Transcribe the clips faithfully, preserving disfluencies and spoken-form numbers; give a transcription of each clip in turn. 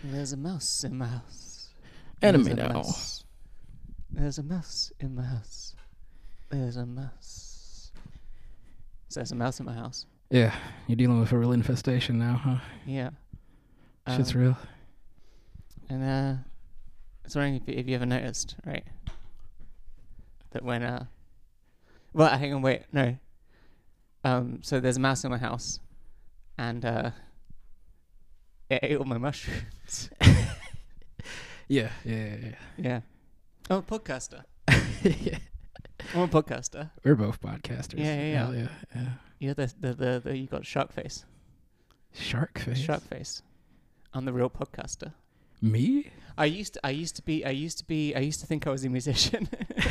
There's a mouse in my house. Anime There's a now. mouse. There's a mouse in my house. There's a mouse. So there's a mouse in my house. Yeah, you're dealing with a real infestation now, huh? Yeah. Shit's Um, real. And uh, I was wondering if you, if you ever noticed, right? That when uh, well, hang on, wait, no. Um, so there's a mouse in my house, and uh, it ate all my mushrooms. Yeah, yeah, yeah. Yeah. I'm a podcaster. yeah. I'm a podcaster. We're both podcasters. Yeah, yeah, yeah. Hell yeah, yeah. You're the the the, the you got shark face. Shark face. Shark face. I'm the real podcaster. Me? I used to, I used to be I used to be I used to think I was a musician.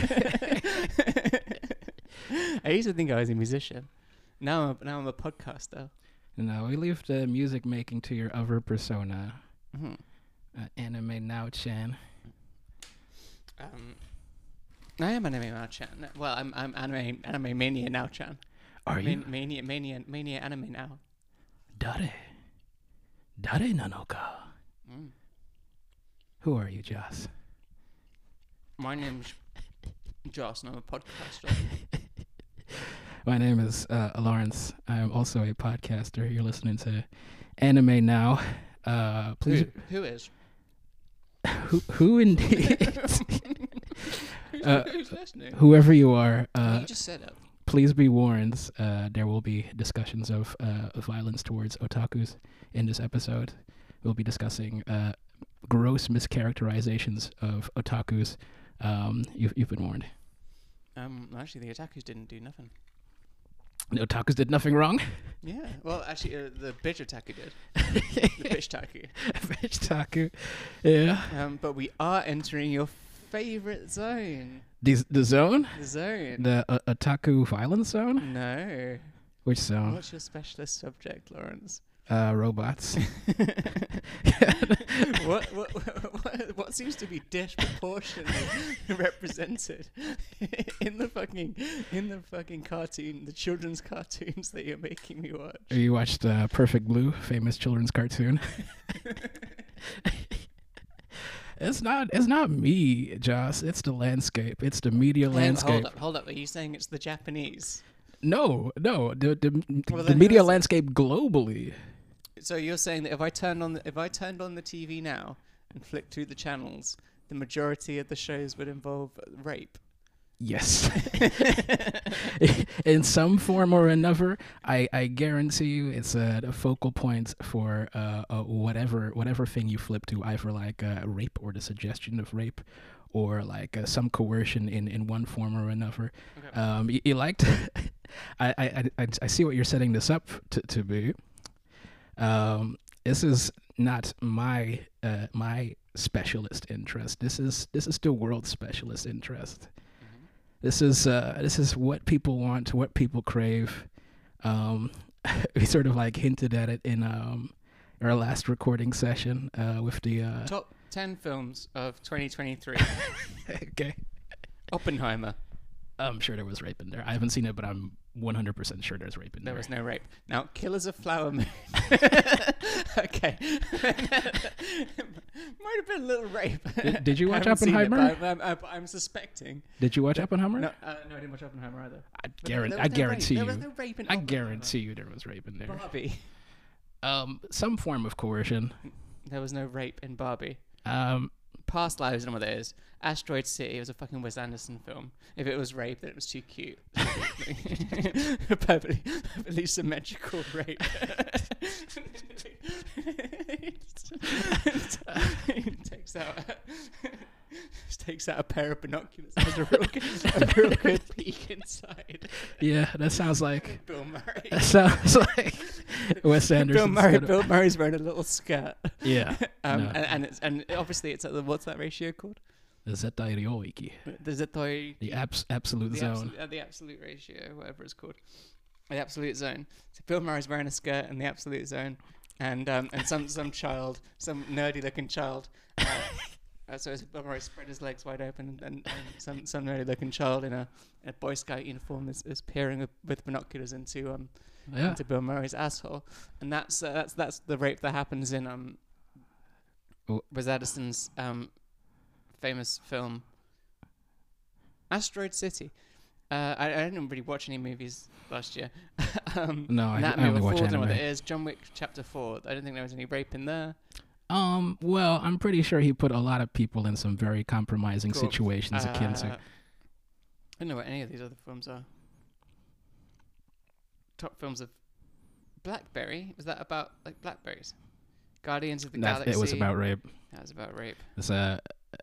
I used to think I was a musician. Now I'm, now I'm a podcaster. No, we leave the music making to your other persona, Mm-hmm. uh, Anime Now Chan. Um, I am anime now Chan. Well, I'm I'm anime anime mania now Chan. Are Man- you? mania mania mania anime now? Dare? Dare nanoka? Mm. Who are you, Joss? My name's Joss, and I'm a podcaster. My name is uh, Lawrence. I am also a podcaster. You're listening to Anime Now. Uh, please, Who, who is? who, who indeed? Who's, Uh, who's listening? Whoever you are, uh, you just said it. please be warned. Uh, there will be discussions of uh, violence towards otakus in this episode. We'll be discussing uh, gross mischaracterizations of otakus. Um, you've, you've been warned. Um, actually, the otakus didn't do nothing. The otakus did nothing wrong. Yeah. Well, actually, uh, the bitch otaku did. The bitch otaku. Bitch otaku. Yeah. Um, but we are entering your favorite zone. The, the zone? The zone. The uh, otaku violence zone? No. Which zone? What's your specialist subject, Lawrence? Uh, robots. what, what, what what seems to be disproportionately represented in the fucking in the fucking cartoon, the children's cartoons that you're making me watch? You watched uh, Perfect Blue, famous children's cartoon. It's not. It's not me, Joss. It's the landscape. It's the media Hang- landscape. Hold up, hold up. Are you saying it's the Japanese? No, no. The the, Well, the then media who is it? landscape globally. So you're saying that if I turned on the, if I turned on the T V now and flicked through the channels, the majority of the shows would involve rape? Yes. In some form or another, I, I guarantee you it's uh, the focal point for uh, uh, whatever whatever thing you flip to, either like uh, rape or the suggestion of rape, or like uh, some coercion in, in one form or another. Okay. Um, you, you liked. I, I, I, I see what you're setting this up to, to be. Um, this is not my uh, my specialist interest. This is this is the world's specialist interest. This is uh, this is what people want, what people crave. Um, we sort of like hinted at it in um, our last recording session uh, with the uh, Top ten films of twenty twenty-three. okay. Oppenheimer. I'm sure there was rape in there. I haven't seen it, but I'm one hundred percent sure there's rape in There there. was no rape. Now, Killers of Flower Moon. Okay. Might have been a little rape. Did, did you watch I haven't seen it, Oppenheimer? but I'm, I'm, I'm, I'm suspecting. Did you watch Oppenheimer? No, uh, no, I didn't watch Oppenheimer either. I, But guarantee, there I was no guarantee rape. you. There was no rape in I Oppenheimer. guarantee you there was rape in there. Barbie. Um, some form of coercion. There was no rape in Barbie. Um, Past Lives, I know what that is. Asteroid City was a fucking Wes Anderson film. If it was rape, then it was too cute. perfectly, perfectly symmetrical rape. takes out, takes out a pair of binoculars. Has a real, good, a real good peek inside. yeah, that sounds like Bill Murray. that sounds like Wes Anderson. Bill Murray. Bill Murray's wearing a little skirt. Yeah. Um, No. and and, it's, and obviously it's at the, what's that ratio called? The Zetairoiki. The Zetoi. The abs- absolute the zone. absolute, uh, the absolute ratio, whatever it's called, the absolute zone. So Bill Murray's wearing a skirt in the absolute zone, and um, and some some child, some nerdy looking child. Uh, uh, so as Bill Murray spread his legs wide open, and, and, and some some nerdy looking child in a, in a Boy Scout uniform is, is peering with, with binoculars into um Yeah. into Bill Murray's asshole, and that's uh, that's that's the rape that happens in um Oh. Wes Anderson's um, famous film Asteroid City. Uh, I, I didn't really watch any movies last year. um, No, I, I Anatomy only of a watch Fall, don't know what anime. it is. John Wick Chapter Four. I don't think there was any rape in there. Um, well, I'm pretty sure he put a lot of people in some very compromising Cool. situations akin Uh, to. I don't know what any of these other films are. Top films of Blackberry. Was that about like blackberries? Guardians of the That's, Galaxy. it was about rape. That was about rape. It's uh,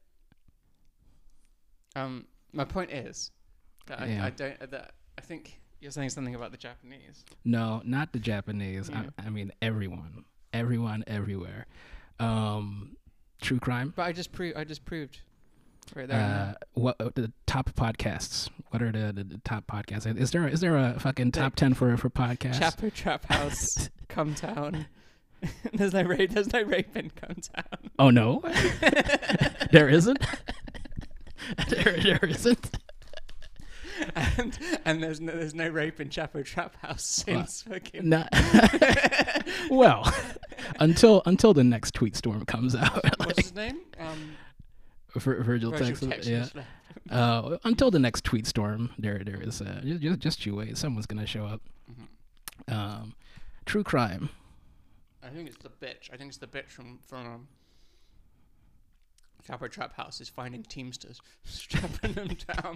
Um, my point is that I, Yeah. I don't. uh, That I think you're saying something about the Japanese. no, not the Japanese. Yeah. I, I mean everyone, everyone, everywhere. Um, true crime. But I just proved. I just proved. Right there. and Uh, there. what uh, the top podcasts? What are the, the, the top podcasts? Is there is there a fucking The- top ten for for podcasts? Chapo Trap House, Come Town. there's no rape. There's no rape in Come Town. Oh no, there isn't. there there isn't. and and there's no there's no rape in Chapo Trap House since fucking. No. Well, until until the next tweet storm comes out. What's his name? Um, Vir- Virgil, Virgil Texas, Texas yeah. left. Uh, until the next tweet storm, there there is uh, just just you wait. Someone's gonna show up. Mhm. Um, true crime. I think it's the bitch. I think it's the bitch from from um, Chapo Trap House is finding Teamsters, strapping them down,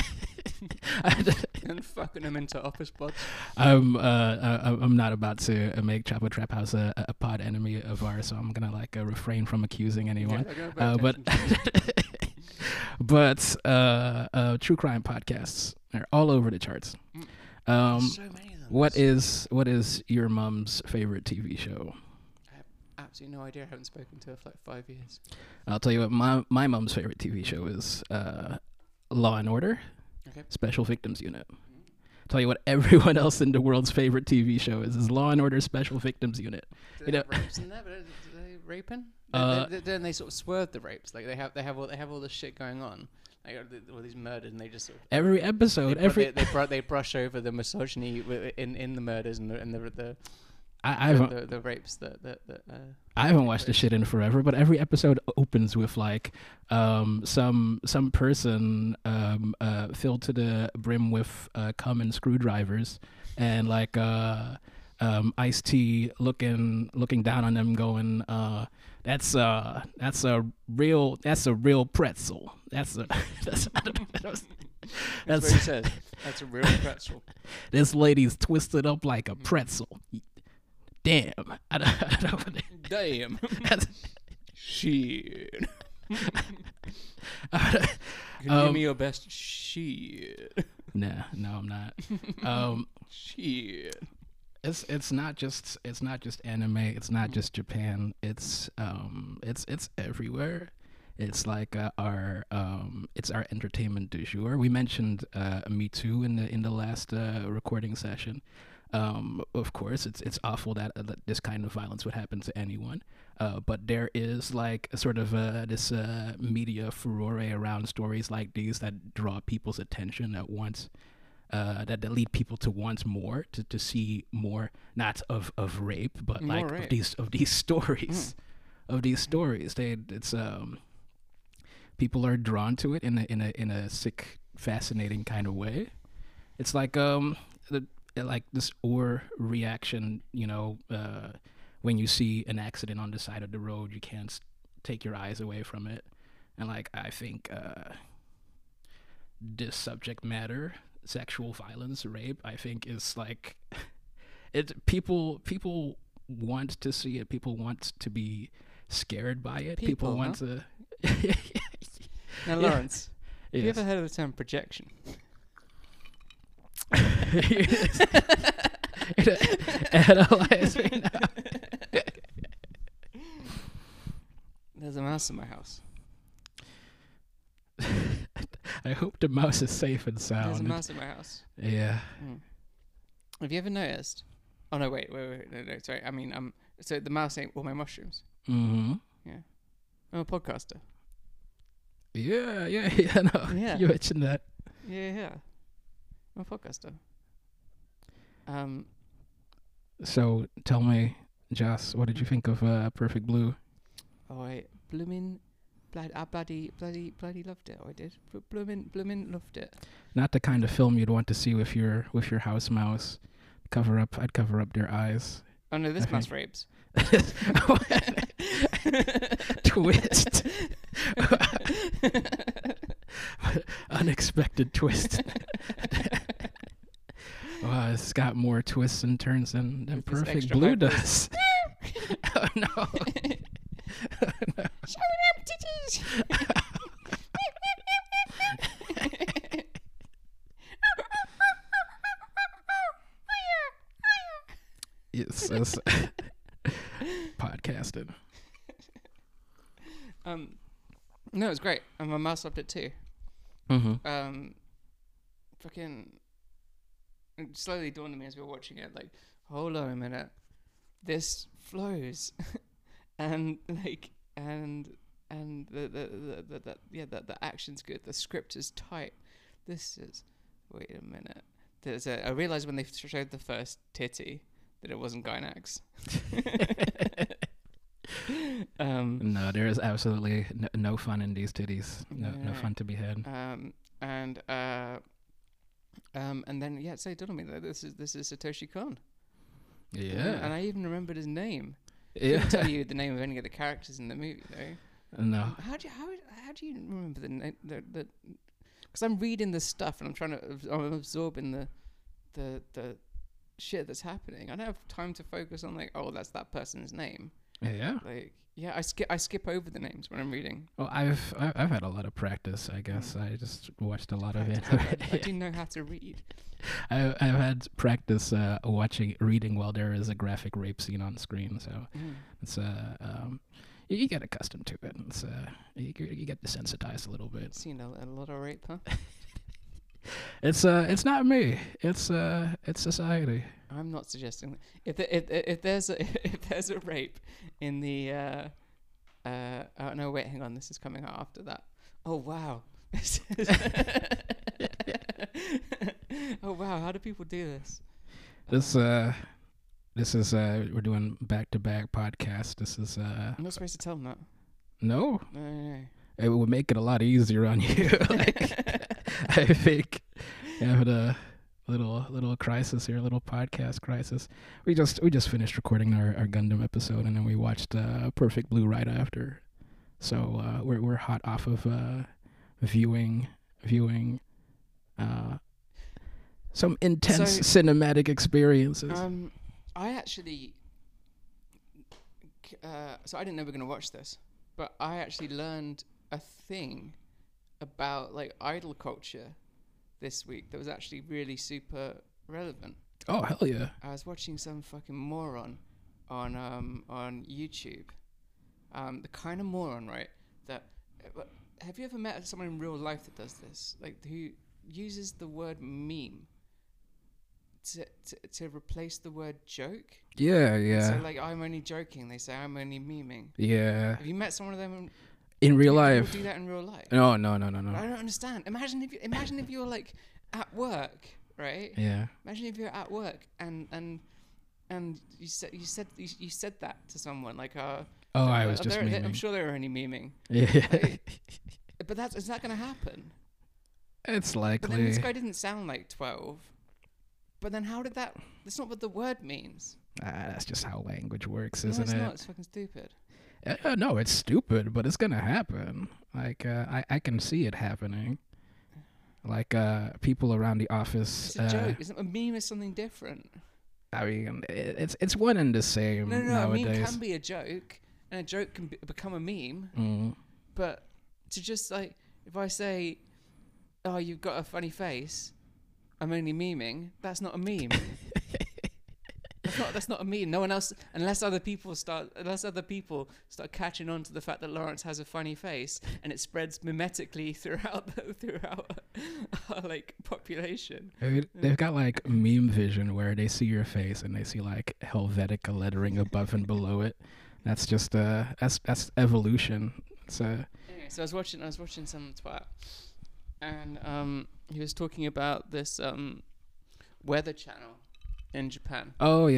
and fucking them into office pods. I'm uh, uh I'm not about to uh, make Chapo Trap House a, a pod enemy of ours, so I'm gonna like uh, refrain from accusing anyone. Yeah, they're gonna pay Uh, but attention to it. but uh, uh, true crime podcasts are all over the charts. Mm. Um, There's so many of them. what There's is what is your mom's favorite T V show? absolutely no idea. I haven't spoken to her for like five years. I'll tell you what my my mom's favorite T V show is. Uh, Law and Order, Okay. Special Victims Unit. Tell you what everyone else in the world's favorite T V show is is Law and Order Special Victims Unit. Do You they know- have rapes in there? But are they raping? Uh, they, they, then they sort of swerve the rapes. Like they have, they have all, they have all this shit going on. Like uh, th- all these murders, and they just sort of Every they, episode, br- every they, they, br- they brush over the misogyny wi- in in the murders and the and the the, I, I the, haven't the, the rapes that that, that uh, I haven't watched this shit in forever, but every episode opens with like um some some person um uh filled to the brim with uh cum and screwdrivers, and like uh um Ice-T looking looking down on them going uh that's uh that's a real that's a real pretzel. That's a that's That's that's, what he says. That's a real pretzel. this lady's twisted up like a pretzel. Damn. I don't, I don't Damn. Shit. I, Can you Um, give me your best shit? nah, no, I'm not. Um, Shit. it's it's not just it's not just anime. It's not just Japan. It's um it's it's everywhere. It's like uh, our um it's our entertainment du jour. We mentioned uh, Me Too in the in the last uh, recording session. Um, of course, it's it's awful that, uh, that this kind of violence would happen to anyone. Uh, but there is like a sort of uh, this uh, media furore around stories like these that draw people's attention at once. Uh, that, that lead people to want more, to, to see more, not of, of rape, but More like rape. of these of these stories, of these stories. They it's um, people are drawn to it in a in a in a sick, fascinating kind of way. It's like um the like this or reaction, you know, uh, when you see an accident on the side of the road, you can't s- take your eyes away from it, and like I think uh, this subject matter, sexual violence, rape, I think is like it. People people want to see it. People want to be scared by it. People, People, want to. Now, Yeah. Lawrence, have you Yes. ever heard of the term projection? It analyzed me now. There's a mouse in my house. I hope the mouse is safe and There's a sound. mouse in my house. Yeah. Mm. Have you ever noticed? Oh no! Wait, wait, wait! No, no, sorry. I mean, um, so the mouse ate all my mushrooms. Mm-hmm. I'm a podcaster. Yeah, yeah, yeah. No, Yeah. you mentioned that. Yeah, yeah. I'm a podcaster. Um, So tell me, Joss, what did you think of uh, Perfect Blue? Oh, I bloomin', blood, I bloody, bloody, bloody loved it. Oh, I did. Bl- Bloomin', bloomin' loved it. Not the kind of film you'd want to see with your with your house mouse. Cover up. I'd cover up their eyes. Oh no, this I mouse think- rapes. Twist. Unexpected twist. Wow, it's got more twists and turns than, than With this Perfect extra Blue high does. Oh no. Show them titties. Yes, that's podcasting. Um, no, it was great, and my mouse loved it too. Mm-hmm. Um, fucking, it slowly dawned on me as we were watching it, like, hold on a minute, this flows, and like, and and the the the, the, the yeah, the the action's good, the script is tight. This is, wait a minute. There's a, I realized when they showed the first titty that it wasn't Gynax. um, No, there is absolutely no, no fun in these titties. No, no Yeah. fun to be had. um, and uh, um, and then yeah, so it dawned on me that this is this is Satoshi Kon. Yeah. and I even remembered his name. I Yeah. couldn't tell you the name of any of the characters in the movie though. No. How do you, how how do you remember the name? The the because I'm reading this stuff and I'm trying to abs- I'm absorbing the the the shit that's happening. I don't have time to focus on like, oh, that's that person's name. Yeah. Like, yeah, I skip I skip over the names when I'm reading. Well, I've I- I've had a lot of practice. I guess I just watched a lot of it. Practice. I do know how to read. I, I've had practice uh, watching, reading while there is a graphic rape scene on screen. So Mm. it's uh, um, you, you get accustomed to it. It's uh, you, you get desensitized a little bit. Seen a, a lot of rape, huh? It's uh, it's not me. It's uh, it's society. I'm not suggesting that. If the, if if there's a if there's a rape in the uh uh oh no wait hang on this is coming out after that. Oh wow. This is oh wow, how do people do this? This uh, this is uh, we're doing back to back podcast. This is uh, I'm not supposed to tell them that. no. No, no, It would make it a lot easier on you. Like, I think having a little little crisis here, a little podcast crisis. We just we just finished recording our, our Gundam episode, and then we watched uh, Perfect Blue right after. So uh, we're we're hot off of uh, viewing viewing uh, some intense So, cinematic experiences. Um, I actually, uh, so I didn't know we were gonna watch this, but I actually learned a thing about like idol culture this week that was actually really super relevant. Oh hell yeah! I was watching some fucking moron on um on YouTube, um the kind of moron right that. Uh, have you ever met someone in real life that does this? Like who uses the word meme to to, to replace the word joke? Yeah yeah So like I'm only joking. They say I'm only memeing. yeah. Have you met someone of them? In real do people life. do that in real life? No no no no no. I don't understand. Imagine if you imagine if you're like at work, right? Yeah. Imagine if you're at work and and and you said you said you, you said that to someone like uh. Oh, uh, I was uh, just they're- they're- I'm memeing. sure they were only memeing. Yeah. Like, but that's is that going to happen? It's But then likely. this guy didn't sound like twelve. But then how did that? That's not what the word means. Ah, that's just how language works, No, isn't it's it? not. It's fucking stupid. Uh, no, it's stupid, but it's gonna happen. Like uh, I, I can see it happening. Like uh, people around the office. It's a uh, joke. Isn't a meme is something different? I mean, it, it's it's one and the same No, no, no. A nowadays. meme can be a joke, and a joke can be, become a meme. Mm. But to just like, if I say, "Oh, you've got a funny face," I'm only memeing. That's not a meme. That's not, that's not a meme. No one else, unless other people start, unless other people start catching on to the fact that Lawrence has a funny face, and it spreads mimetically throughout the, throughout our like population. I mean, they've got like meme vision where they see your face and they see like Helvetica lettering above and below it. That's just uh, that's that's evolution. It's uh, Anyway, so I was watching, I was watching some twat, and um, he was talking about this um, weather channel in Japan. oh yeah,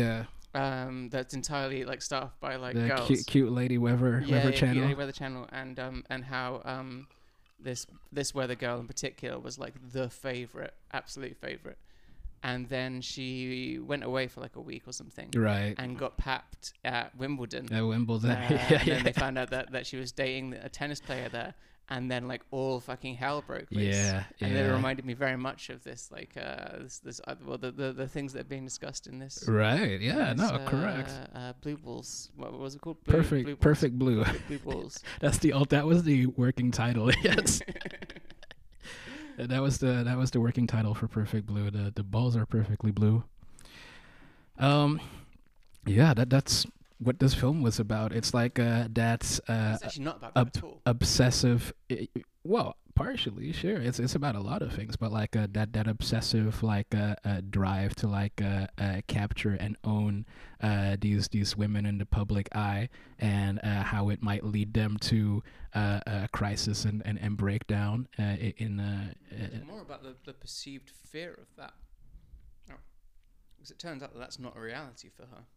um, that's entirely like staffed by like the girls. cute, cute lady weather yeah, weather yeah, channel. Cute Weather Channel, and um, and how um, this this weather girl in particular was like the favorite, absolute favorite, and then she went away for like a week or something, Right. and got papped at Wimbledon. At Wimbledon. Uh, yeah, and yeah. then they found out that, that she was dating a tennis player there, and then like all fucking hell broke loose. Yeah, and yeah. it reminded me very much of this, like uh, this, this uh, well, the, the the things that are being discussed in this. Right. Yeah. in No. this, uh, correct. Uh, blue balls. What was it called? Blue, Perfect. Blue balls. perfect blue. Blue balls. That's the alt. That was the working title. Yes. that was the that was the working title for Perfect Blue. The the balls are perfectly blue. Um, yeah. That that's what this film was about. It's like uh that's uh It's actually not about that ob- at all. obsessive. i- i- Well, partially, sure. It's it's about a lot of things, but like uh, that that obsessive like uh, uh, drive to like uh, uh, capture and own uh, these these women in the public eye, and uh, how it might lead them to uh, a crisis and and, and breakdown uh, i- in. Uh, It's uh, more about the, the perceived fear of that. Oh. Because it turns out that that's not a reality for her.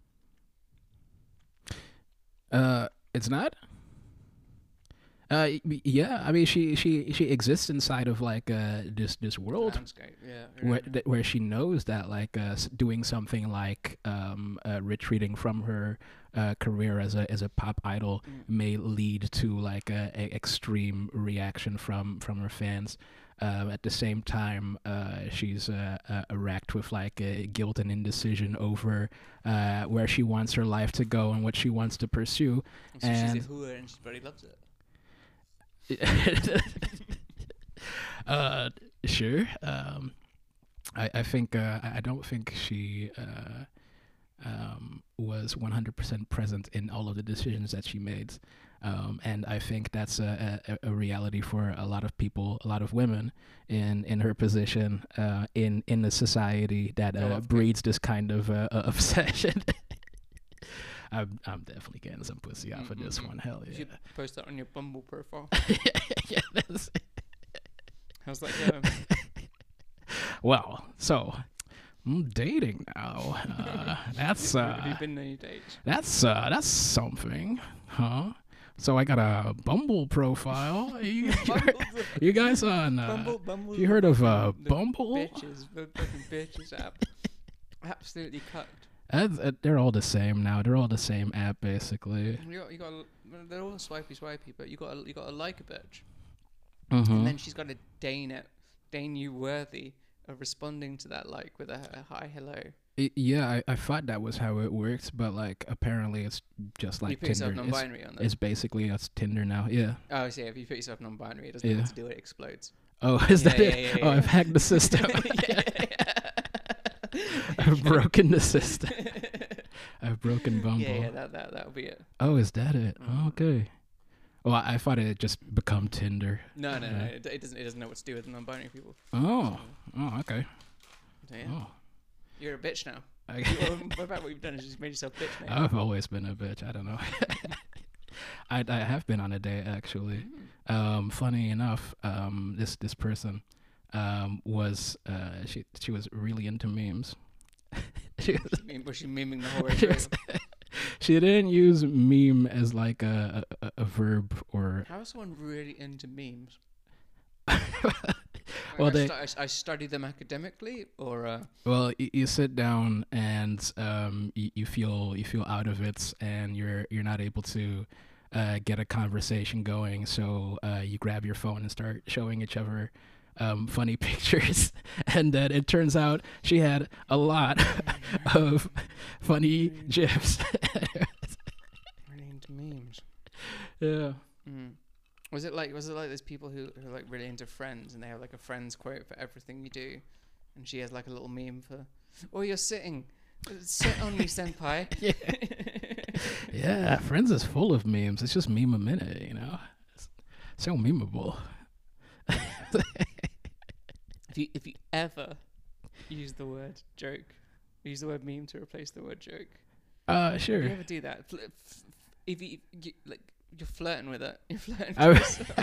uh, it's not. Uh, y- yeah, I mean, she, she, she exists inside of like uh, this this world Landscape, yeah. where yeah. th- where she knows that like uh, s- doing something like um, uh, retreating from her uh, career as a as a pop idol Mm. may lead to like a, a extreme reaction from from her fans. Uh, at the same time, uh, she's uh, uh, racked with like uh, guilt and indecision over uh, where she wants her life to go and what she wants to pursue. So and- she's a hooer and she bloody loves it. uh, sure. Um, I, I think uh, I I don't think she uh, um, was one hundred percent present in all of the decisions that she made, um, and I think that's a, a, a reality for a lot of people, a lot of women in, in her position uh, in in the society that Go uh, off, breeds this kind of uh, uh, obsession. I'm I'm definitely getting some pussy off of this Mm-mm-mm. one. Hell You yeah. should post that on your Bumble profile. yeah, that's How's that going? Well, so I'm dating now. Uh, that's Have you uh, been on any dates? that's uh, that's something, huh? So I got a Bumble profile. You, you, Bumble's a- you guys on? Uh, Bumble, Bumble. you heard of uh, the Bumble? Bitches, the fucking bitches app. Absolutely cut. Uh, uh, they're all the same now. They're all the same app, basically. You got, you got. A, they're all swipey, swipey, but you got, to, you got to like a bitch, Mm-hmm. and then she's got to deign it, deign you worthy of responding to that like with a, a hi, hello. I- yeah, I, I thought that was how it worked, but like apparently it's just you like put yourself Tinder. It's, non-binary on that. it's basically it's Tinder now. Yeah. Oh, so yeah, if you put yourself non-binary, it doesn't Yeah. know what to do. It explodes. Oh, is Yeah, that yeah, it? yeah, yeah, oh, yeah. I've hacked the system. Yeah. I've broken the system. I've broken Bumble. Yeah, yeah, that that that'll be it. Oh, is that it? Mhm. Okay. Well, I I thought it had just become Tinder. No, no, no. Uh, It, it doesn't. It doesn't know what to do with non-binary people. Oh. Oh, okay. So, yeah. Oh. You're a bitch now. I, You, well, what about what you've done is just made yourself bitch now. I've always been a bitch. I don't know. I I have been on a date actually. Mm. Um, funny enough, um, this this person um was uh she she was really into memes. she was, She meme- was she memeing the whole way she, through? was, she didn't use meme as like a a, a verb or. How is someone really into memes? Well, Like, I, they- stu- I, s- I study them academically, or uh, Well, you, you sit down and um, you, you feel you feel out of it, and you're you're not able to uh, get a conversation going. So uh, you grab your phone and start showing each other um, funny pictures, and then it turns out she had a lot of funny gifs. really into memes. yeah. Mm. Was it like was it like there's people who, who are like really into Friends and they have like a Friends quote for everything you do, and she has like a little meme for, oh, you're sitting, sit on me, senpai. Yeah. Yeah, Friends is full of memes. It's just meme a minute, you know. It's so memeable. If you if you ever use the word joke, use the word meme to replace the word joke. Uh, If sure. you ever do that, fl- f- if you, you like, you're flirting with it. You're flirting. I with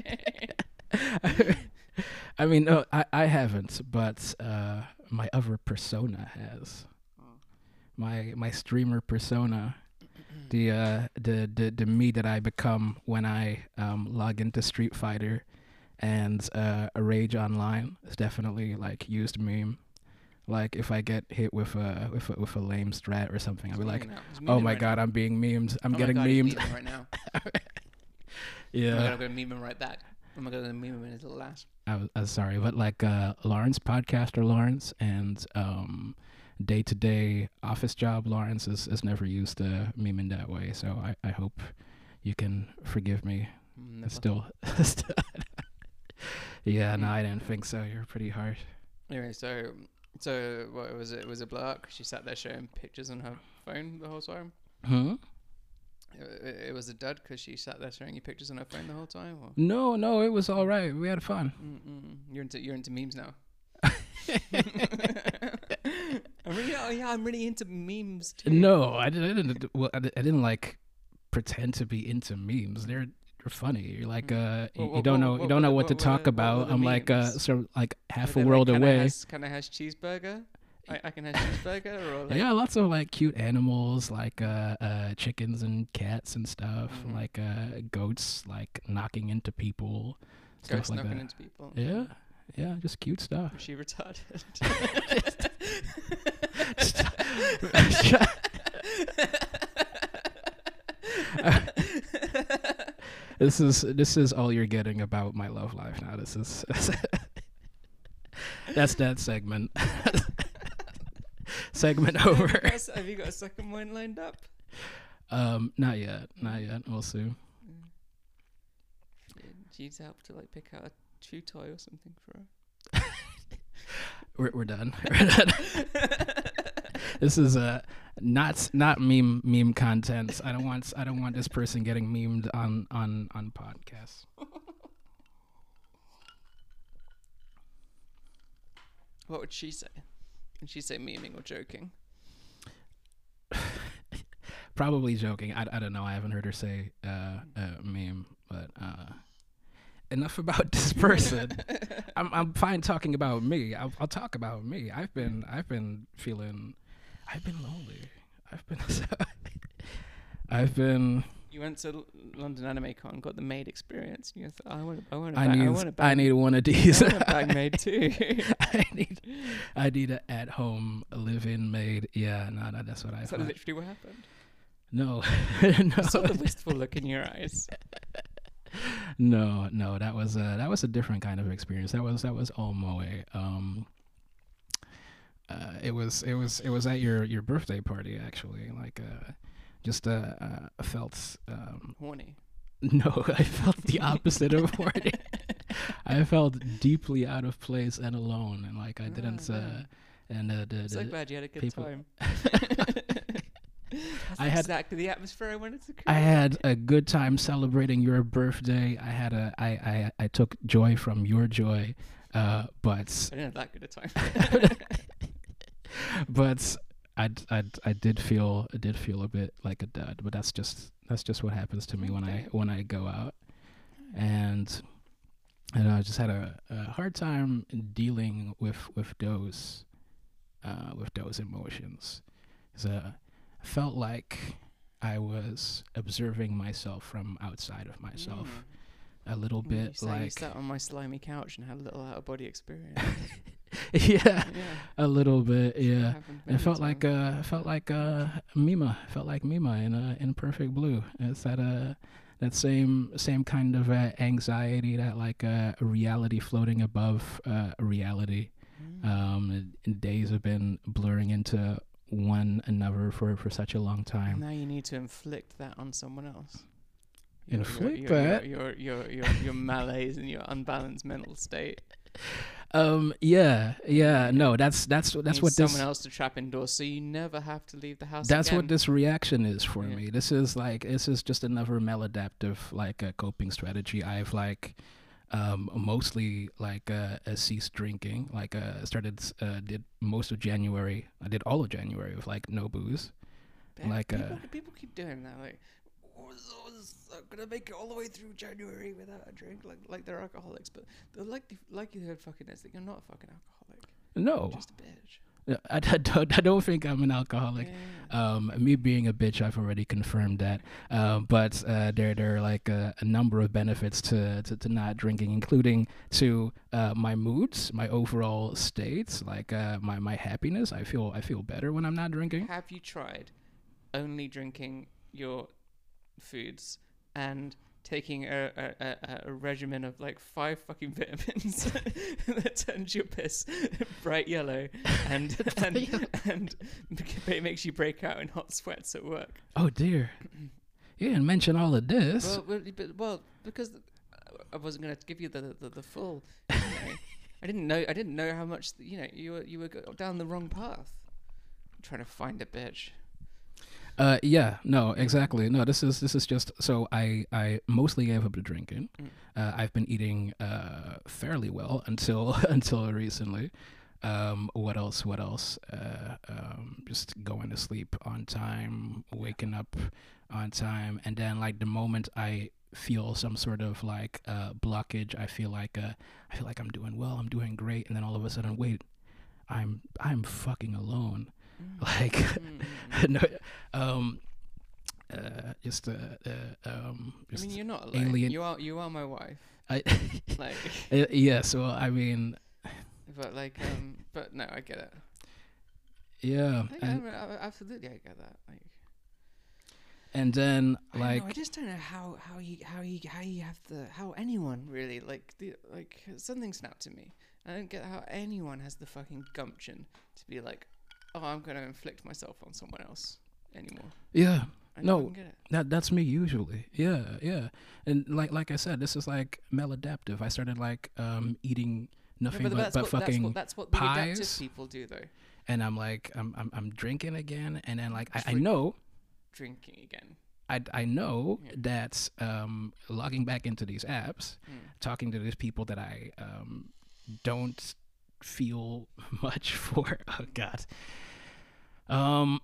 w- I mean, no, I, I haven't, but uh, my other persona has. Oh. my my streamer persona, the uh the, the the me that I become when I um log into Street Fighter and uh a Rage Online is definitely like used meme. Like if I get hit with a with a, with a lame strat or something, I'll be like, "Oh my right god, now. I'm being memed. I'm oh getting my god, he's memed." memeing right now. Yeah. Oh my god, I'm gonna meme him right back. Oh my god, I'm gonna meme him in his little ass. I was uh, sorry, but like uh, Lawrence, podcaster Lawrence, and um, day-to-day office job Lawrence is, is never used to meme in that way. So I, I hope you can forgive me. Never. Still, still yeah, no, I didn't think so. You're pretty harsh. Anyway, so so what was it? Was it blow up? 'Cause she sat there showing pictures on her phone the whole time. Hmm. It, it was a dud because she sat there showing you pictures on her phone the whole time. Or? No, no, it was all right. We had fun. Mm-mm. You're into you're into memes now. I'm really oh yeah I'm really into memes too. No, I didn't. I didn't, well, I, I didn't like pretend to be into memes. They're they're funny. You're like uh, you, What- you don't what- know what- you don't know what- what to what talk were- what about. were the I'm like uh, memes? sort of like half Are a they world like, away. Kind of has cheeseburger. I, I can have cheeseburger or like Yeah, lots of like cute animals, like uh, uh, chickens and cats and stuff, Mhm. like uh, goats, like knocking into people, stuff ghosts like knocking that. into people. Yeah, yeah, just cute stuff. Was she retarded? This is this is all you're getting about my love life now. This is that's that segment. Segment over. Have you, got a, have you got a second one lined up? Um, not yet, not yet. We'll see. She's help to like pick out a chew toy or something for her. We're we're done. We're done. This is uh not not meme meme content. I don't want I don't want this person getting memed on on on podcasts. What would she say? Would she say memeing or joking? Probably joking. I, I don't know. I haven't heard her say uh, uh meme, but uh enough about this person. I'm I'm fine talking about me. I'll, I'll talk about me. I've been I've been feeling I've been lonely. I've been I've been You went to L- London Anime Con, got the maid experience, and you thought, I want, I want, a I bag, need I want a I bag, need one of these. I want a bag maid too. I need I need an at home live in maid. Yeah, no, no, that's what I Is that thought. literally what happened? No. I saw no. the wistful look in your eyes. No, no, that was a that was a different kind of experience. That was that was all moe. Um, uh, it was it was it was at your your birthday party actually. Like, uh, just uh, uh felt um, Horny. no, I felt the opposite of horny. I felt deeply out of place and alone, and like I didn't. Oh, Uh, no. and uh, the, I'm so the glad you had a good people- time. That's I had- exactly the atmosphere I wanted to create. I had a good time celebrating your birthday. I had a I I, I took joy from your joy, uh, but I didn't have that good a time. but I, I, I did feel I did feel a bit like a dud. But that's just that's just what happens to me when I Okay. when I go out, and and I just had a, a hard time dealing with with those uh, with those emotions. So I felt like I was observing myself from outside of myself Mm. a little Mm, bit, you sat, you like sat on my slimy couch and had a little out of body experience. yeah, Yeah. a little bit, yeah. Happened It many felt like times. uh, felt like uh, Mima. Felt like Mima in uh, in Perfect Blue. It's that uh, that same same kind of uh, anxiety, that like uh, reality floating above uh, reality. Mm. Um, and days have been blurring into one another for, for such a long And time. now you need to inflict that on someone else. Inflict your, that? Your, your, your, your, your malaise and your unbalanced mental state. Um, yeah, yeah. No, that's that's You that's need what this. someone else to trap indoors, so you never have to leave the house. That's again. what this reaction is for Yeah. me. This is like this is just another maladaptive like a coping strategy. I've like um mostly like uh, uh ceased drinking. Like uh started uh did most of January. I did all of January with like no booze. Bad- like, people, uh, people keep doing that. Like, oh, so- so I'm gonna make it all the way through January without a drink, like like they're alcoholics. But the like likelihood fucking is that you're not a fucking alcoholic. No, You're just a bitch. I, I don't I don't think I'm an alcoholic. Yeah. Um, me being a bitch, I've already confirmed that. Uh, but uh, there there are like a, a number of benefits to, to, to not drinking, including to uh, my moods, my overall states, like uh, my my happiness. I feel I feel better when I'm not drinking. Have you tried only drinking your foods and taking a, a, a, a regimen of like five fucking vitamins that turns your piss bright yellow and and and it makes you break out in hot sweats at work? Oh dear, you didn't mention all of this. Well, well, but, well because I wasn't going to give you the the, the full. You know, I didn't know. I didn't know how much. You know, you were you were go- down the wrong path. I'm trying to find a bitch. Uh, yeah, no, exactly. No, this is this is just so I I mostly gave up to drinking. Mm. Uh, I've been eating uh fairly well until until recently. Um, what else? What else? Uh, um, just going to sleep on time, waking up on time, and then like the moment I feel some sort of like uh blockage, I feel like uh I feel like I'm doing well, I'm doing great, and then all of a sudden, wait, I'm I'm fucking alone. Mm. Like, Mm, mm, mm. no, um, uh, just uh, uh, um, I just mean, you're not alone. alien- You are you are my wife. I, Like, uh, yeah. So I mean, but like, um, but no, I get it. yeah, I, I, and mean, I, absolutely, I get that. Like, and then I like don't know, I just don't know how how you how you how you have the how anyone really like the like something snapped to me. I don't get how anyone has the fucking gumption to be like, oh, I'm gonna inflict myself on someone else anymore. yeah. I No, don't get it. That that's me usually. Yeah, yeah. And like like I said, this is like maladaptive. I started like um eating No, nothing but but, that's but what, that's fucking what that's what the pies. adaptive people do though. And I'm like I'm I'm I'm drinking again, and then like I, I Drink- know Drinking again. I I know Yeah. that um logging back into these apps, Mm. talking to these people that I um don't feel much for. Oh God. Um.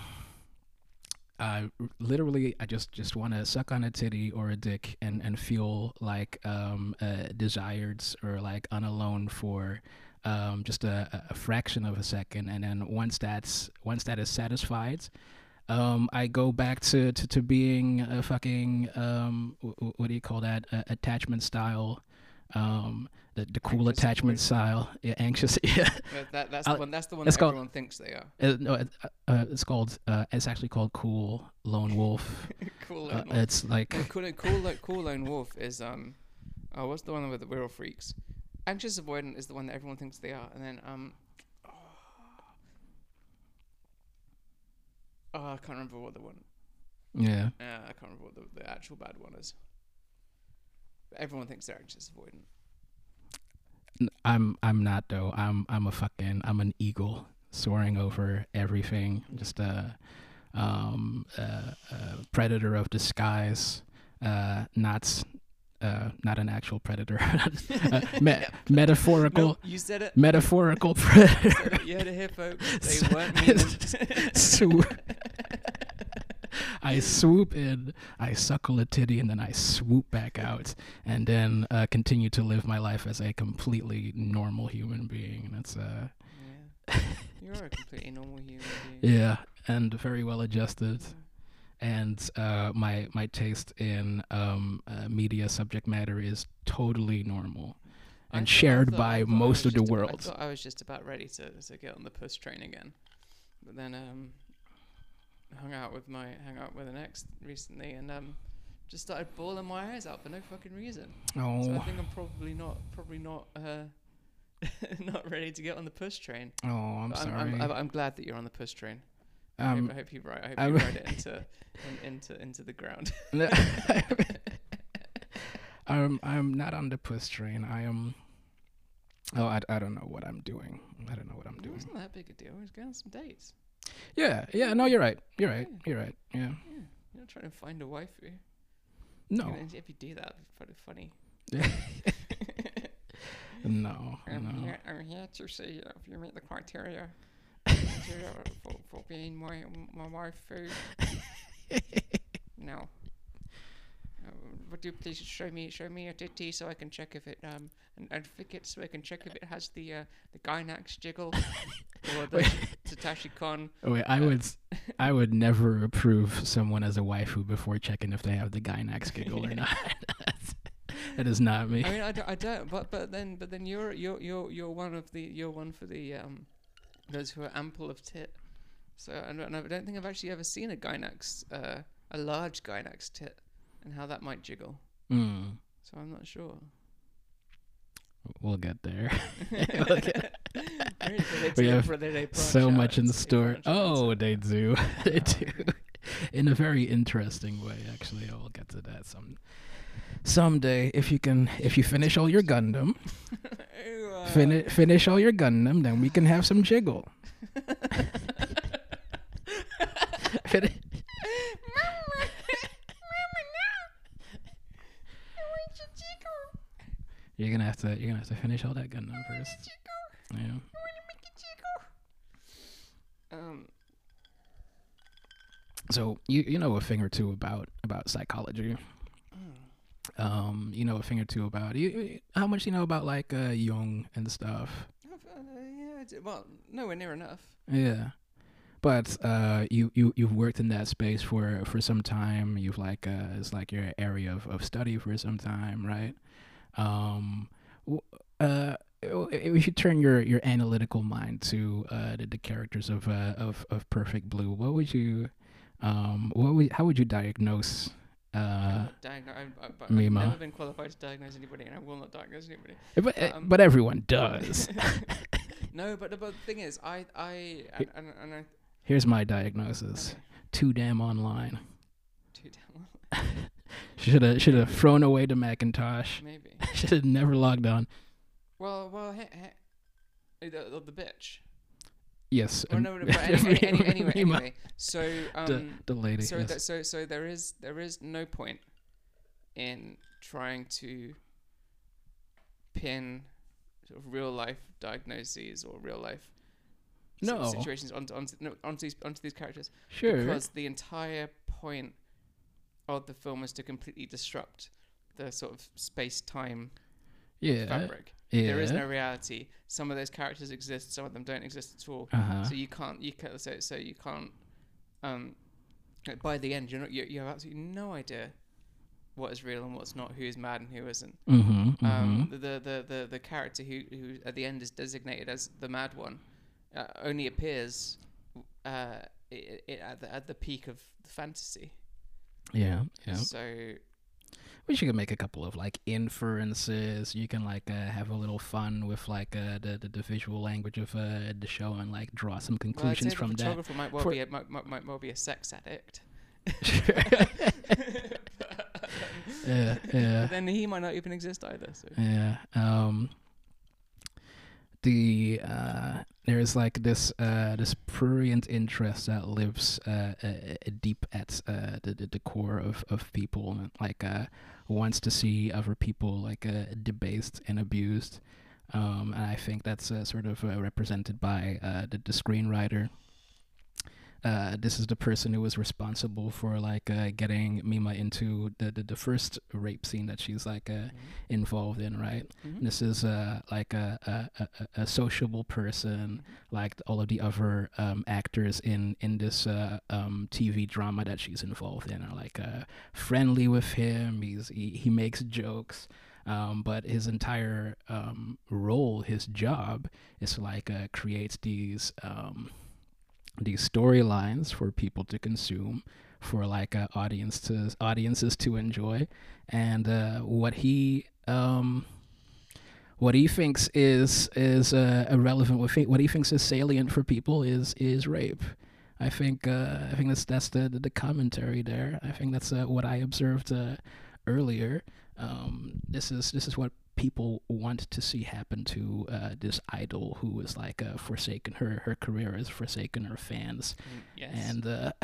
I r- literally, I just just want to suck on a titty or a dick and and feel like um uh, desired or like unalone for um just a, a- a fraction of a second, and then once that's once that is satisfied, um I go back to to, to being a fucking um w- w- what do you call that, uh, attachment style, um the, the cool Anxious attachment avoidant. style, yeah, anxious. Yeah. But that that's I'll- the one. That's the one it's that called- everyone thinks they are. Uh, no, it, uh, uh, it's called. Uh, it's actually called Cool Lone Wolf. Cool Uh, lone wolf. it's like No, cool, cool, lo- cool lone wolf is um, oh, what's the one with the we're all freaks? Anxious avoidant is the one that everyone thinks they are, and then um, oh, I can't remember what the one. yeah. Uh, I can't remember what the, the actual bad one is. But everyone thinks they're anxious avoidant. N- I'm I'm not though. I'm I'm a fucking I'm an eagle soaring over everything. Just a um uh, uh, predator of disguise. Uh, not uh not an actual predator. uh, me- metaphorical. No, you said it. Metaphorical predator. Said it. You heard it here, folks. They weren't meaning. Swoop. I swoop in, I suckle a titty, and then I swoop back out, and then uh, continue to live my life as a completely normal human being. And it's uh, Yeah. You're a completely normal human being. yeah, and very well adjusted. And uh, my my taste in um, uh, media subject matter is totally normal I and thought- I shared thought- I by thought I most was of the just ab- world. I thought I was just about ready to, to get on the push train again, but then um, hung out with my hung out with an ex recently, and um, just started bawling my eyes out for no fucking reason. So I Oh, think I'm probably not probably not uh, not ready to get on the push train. oh, I'm But sorry. I'm, I'm, I'm glad that you're on the push train. I, Um, hope, I hope you ride. I hope I'm- you ride it into in, into into the ground. I'm I'm not on the push train. I am. Oh, I, I don't know what I'm doing. I don't know what I'm It doing. wasn't that big a deal. I was going on some dates. Yeah, yeah. No, you're right. You're right. You're right. Yeah. Yeah, you're not trying to find a waifu. No. You know, if you do that, it'd be pretty funny. No. I'm No. here. I'm here to see if you meet the criteria criteria for, for being my my waifu. No. Uh, would you please show me show me a titty so I can check if it um and, and flick it so I can check if it has the uh, the Gynax jiggle or the Satoshi Kon. Wait, I uh, would s- I would never approve someone as a waifu before checking if they have the Gynax giggle or not. That is not me. I mean, I don't, I don't, but but then but then you're you're you're you're one of the you're one for the um those who are ample of tit. So I don't know. I don't think I've actually ever seen a Gynax, uh, a large Gynax tit, and how that might jiggle. Mm, So I'm not sure. we'll get there. We'll get- Really, so they We do- have they- they branch so out much in and- they store. branch out Oh, into- they do. They do. In a very interesting way, actually. I will get to that some someday. If you can, if you finish all your Gundam, Ew, uh, fini- finish all your Gundam, then we can have some jiggle. Fini- You're gonna have to. You're gonna have to finish all that Gundam first. Yeah. Um, So you you know a thing or two about about psychology. mm. Um, you know a thing or two about you. you- How much you know about like uh, Jung and stuff? I've, uh, yeah, I did- well, nowhere near enough. Yeah. But uh, you you you've worked in that space for for some time. You've like uh, it's like your area of, of study for some time, right? Um, w- uh, if you turn your, your analytical mind to uh, the, the characters of uh, of of Perfect Blue, what would you um what would how would you diagnose uh Diagno- I, I, but I've Mima. never been qualified to diagnose anybody, and I will not diagnose anybody. but uh, Um, but everyone does. No, but the, but the thing is, I I and, and, and I. Here's my diagnosis: Okay, too damn online. too damn. Should have should have thrown away the Macintosh. Maybe. Should have never logged on. Well, well, he, he, the, the, the bitch. Yes. Oh um, no, no but any, any, any, anyway, Mima, anyway. So um, the, the lady. so yes. that, so so there is there is no point in trying to pin sort of real life diagnoses or real life si- No. situations onto onto, no, onto these onto these characters, Sure. because the entire point of the film is to completely disrupt the sort of space time yeah. fabric. Yeah. There is no reality. Some of those characters exist, some of them don't exist at all. Uh-huh. So you can't you can so so you can't um like by the end you're not you, you have absolutely no idea what is real and what's not, who is mad and who isn't. Mm-hmm. Mm-hmm. Um the, the the the the character who who at the end is designated as the mad one uh, only appears uh I I at the at the peak of the fantasy. yeah. Yeah. So Which you can make a couple of like inferences. You can like uh, have a little fun with like uh, the, the the visual language of uh, the show and like draw some well, I'd say conclusions the from that. photographer might well For- be a, might, might, might well be a sex addict. Yeah, yeah. But then he might not even exist either. So. Yeah. Um. The uh, there's like this uh this prurient interest that lives uh, uh uh, deep at uh the, the the core of of people, and like uh wants to see other people like uh debased and abused. Um, and I think that's uh, sort of uh, represented by uh the, the screenwriter. Uh, this is the person who was responsible for like uh, getting Mima into the, the, the first rape scene that she's like uh, involved in, right? Mm-hmm. This is uh, like a, a, a, a sociable person, like all of the other um, actors in in this uh, um, T V drama that she's involved in are like uh, friendly with him. He's he, he makes jokes, um, but his entire um, role, his job, is to like uh, create these um, these storylines for people to consume, for like uh, audience to audiences to enjoy, and uh, what he um, what he thinks is is uh, irrelevant. What he, what he thinks is salient for people is is rape. I think uh, I think that's that's the, the the commentary there. I think that's uh, what I observed uh, earlier. Um, this is this is what people want to see happen to uh, this idol who is like uh, forsaken her her career, has forsaken her fans, Mm, yes. and uh,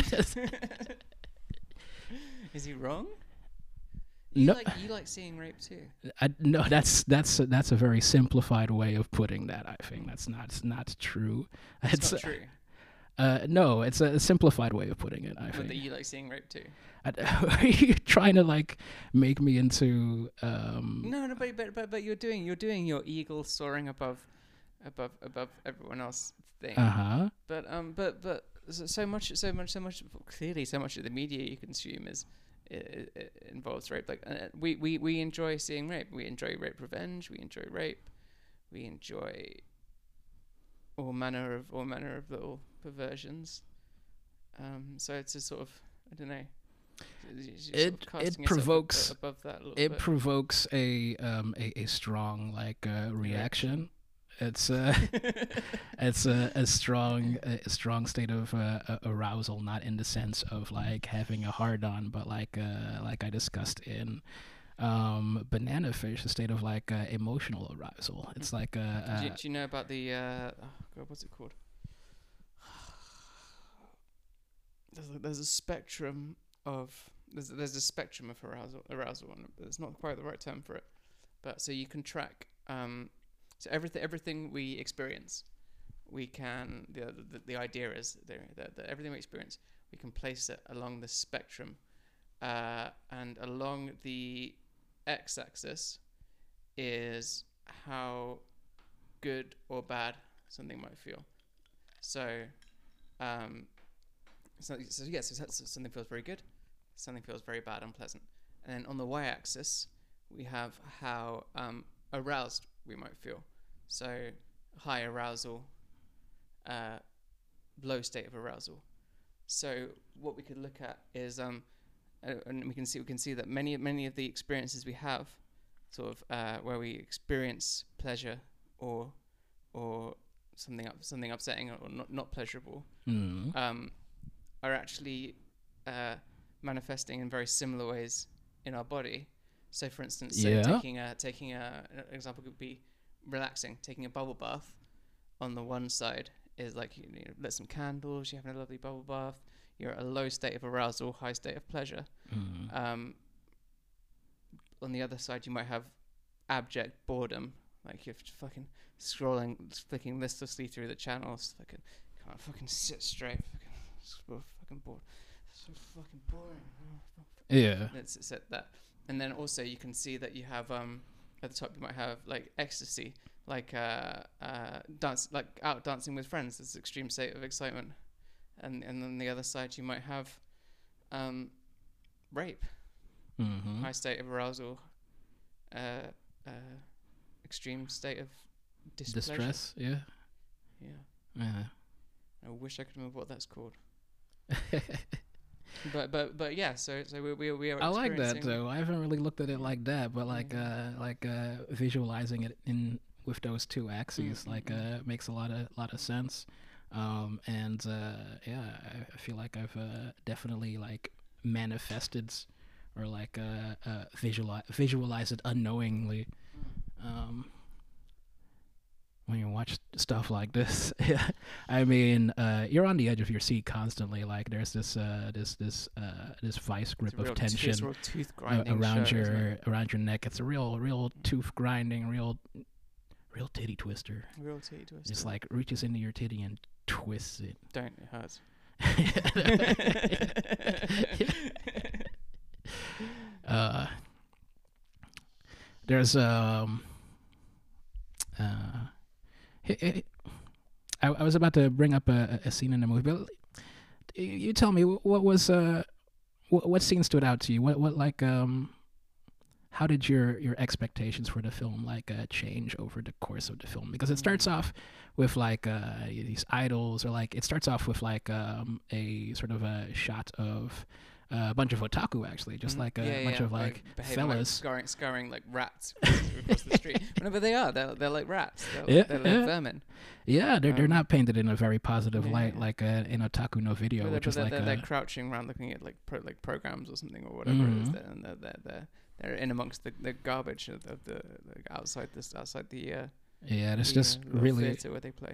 Is he wrong? You no, like you like seeing rape too. I, no, that's that's a, that's a very simplified way of putting that. I think that's not not true. It's not true. Uh, no, it's a simplified way of putting it. I But think. that you like seeing rape too. Are you trying to like make me into? Um, No, no, but but but, but you're doing you're doing your eagle soaring above, above above everyone else thing. uh huh. But um, but but so so much, so much, so much. Clearly, so much of the media you consume is it, it involves rape. Like uh, we we we enjoy seeing rape. We enjoy rape revenge. We enjoy rape. We enjoy all manner of all manner of little perversions. Um, so it's a sort of I don't know. It it provokes above that a little it bit. provokes a um a, a strong like uh, reaction. It's uh it's a, a strong a strong state of uh, arousal, not in the sense of like having a hard on, but like uh like I discussed in um Banana Fish, a state of like uh, emotional arousal. It's like uh, uh do, you, do you know about the uh oh God, what's it called? There's a, there's a spectrum of there's there's a spectrum of arousal arousal and it's not quite the right term for it, but so you can track um so everything everything we experience we can the the, the idea is that, that, that everything we experience we can place it along the spectrum uh and along the x-axis is how good or bad something might feel. So um so, so yes, so something feels very good, something feels very bad, unpleasant. And then on the y-axis, we have how um, aroused we might feel. So high arousal, uh, low state of arousal. So what we could look at is, um, uh, and we can see we can see that many many of the experiences we have, sort of uh, where we experience pleasure or or something up, something upsetting or not not pleasurable. mm. Um, are actually uh, manifesting in very similar ways in our body. So, for instance, so Yeah. taking a taking a an example could be relaxing. Taking a bubble bath on the one side is like you, you know, lit some candles, you're having a lovely bubble bath. You're at a low state of arousal, high state of pleasure. Mm. Um, on the other side, you might have abject boredom, like you're fucking scrolling, flicking listlessly through the channels, fucking can't fucking sit straight. Fucking, so fucking bored. So fucking boring. Yeah. It's, it's at that, and then also you can see that you have um at the top you might have like ecstasy, like uh uh dance, like out dancing with friends. This extreme state of excitement, and and then the other side you might have um rape, Mm-hmm. high state of arousal, uh uh extreme state of displeasure. Distress. Yeah. Yeah. Yeah. I wish I could remember what that's called. But but but yeah, so so we we we are. I like that experiencing- though. I haven't really looked at it like that, but like Yeah. uh like uh visualizing it in with those two axes Mm, like mm, uh makes a lot of lot of sense. Um and uh yeah, I, I feel like I've uh, definitely like manifested or like uh, uh visualize visualize it unknowingly. Um when you watch stuff like this. Yeah, I mean, uh, you're on the edge of your seat constantly. Like there's this, uh, this, this, uh, this vice It's grip a real of t- it's a tension real tooth uh, grinding around show, isn't your it? around your neck. It's a real, real tooth grinding, real, real titty twister. Real titty twist. Just like reaches into your titty and twists it. Don't, it hurts. uh, there's um, uh, it, it, I, I was about to bring up a, a scene in the movie, but you, you tell me what was uh, what, what scene stood out to you? What what like um, how did your your expectations for the film like uh, change over the course of the film? Because it starts off with like uh, these idols, or like it starts off with like um, a sort of a shot of uh, a bunch of otaku, actually, just Mhm. like a Yeah, bunch yeah, of like behaving fellas. like scurrying, scurrying like rats across, across the street. No, but they are. They're they're like rats. They're, Yeah, they're like yeah. vermin. Yeah, they're they're Um, not painted in a very positive yeah, light, yeah. like uh, in Otaku no Video, But which they're, is but like they're, a, they're crouching around looking at like pro, like programs or something or whatever it is. Mhm. They're, and they're, they're, they're, they're in amongst the, the garbage of, of the like outside this outside the uh, yeah, it's the, just uh, little really theater where they play.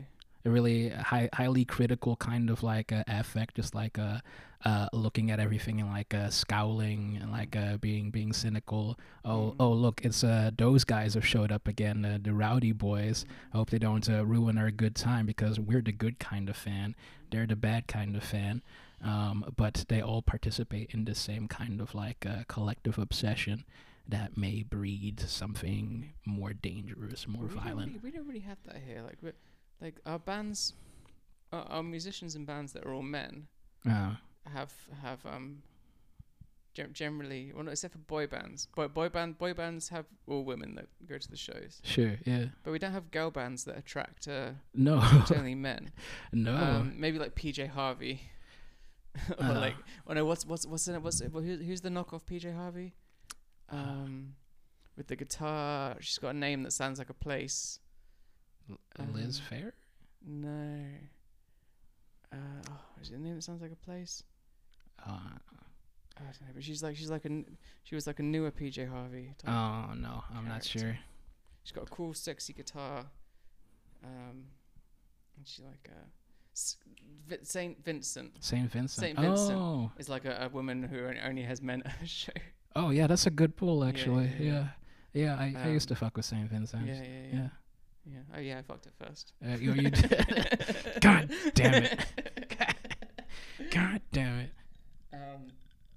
a really high, highly critical kind of like uh, affect, just like uh, uh, looking at everything and like uh, scowling and like uh, being being cynical. Oh, Mm. oh, look, it's uh, those guys have showed up again, uh, the rowdy boys. I hope they don't uh, ruin our good time because we're the good kind of fan. They're the bad kind of fan. Um, but they all participate in the same kind of like uh, collective obsession that may breed something more dangerous, more But we don't violent. really, we don't really have that here. Like, we're, like our bands, our, our musicians and bands that are all men Uh, have have um. gen- Generally, well, no, except for boy bands. Boy, boy band, boy bands have all women that go to the shows, sure, yeah. but we don't have girl bands that attract uh, No, generally men. no. Um, maybe like P J Harvey, or Uh. like, oh no, what's what's what's in it? What's it, who, who's the knockoff P J Harvey? Um, with the guitar, she's got a name that sounds like a place. L- Liz um, Fair? No. Uh, oh, is it a name that sounds like a place? Uh, I don't know, but she's like she's like a n- she was like a newer P J Harvey type. oh, no, I'm not character. sure. She's got a cool, sexy guitar. Um, and she like uh, S- Vi- Saint Vincent Saint Vincent. Saint Vincent. Oh. is like a, a woman who on- only has men at her show. Oh, yeah, that's a good pull, actually. yeah, Yeah. yeah. Yeah, I, I used to Um, fuck with Saint Vincent. Yeah, yeah, yeah, Yeah. yeah. Oh yeah, I fucked it first. Uh, you, you God damn it. God damn it. Um,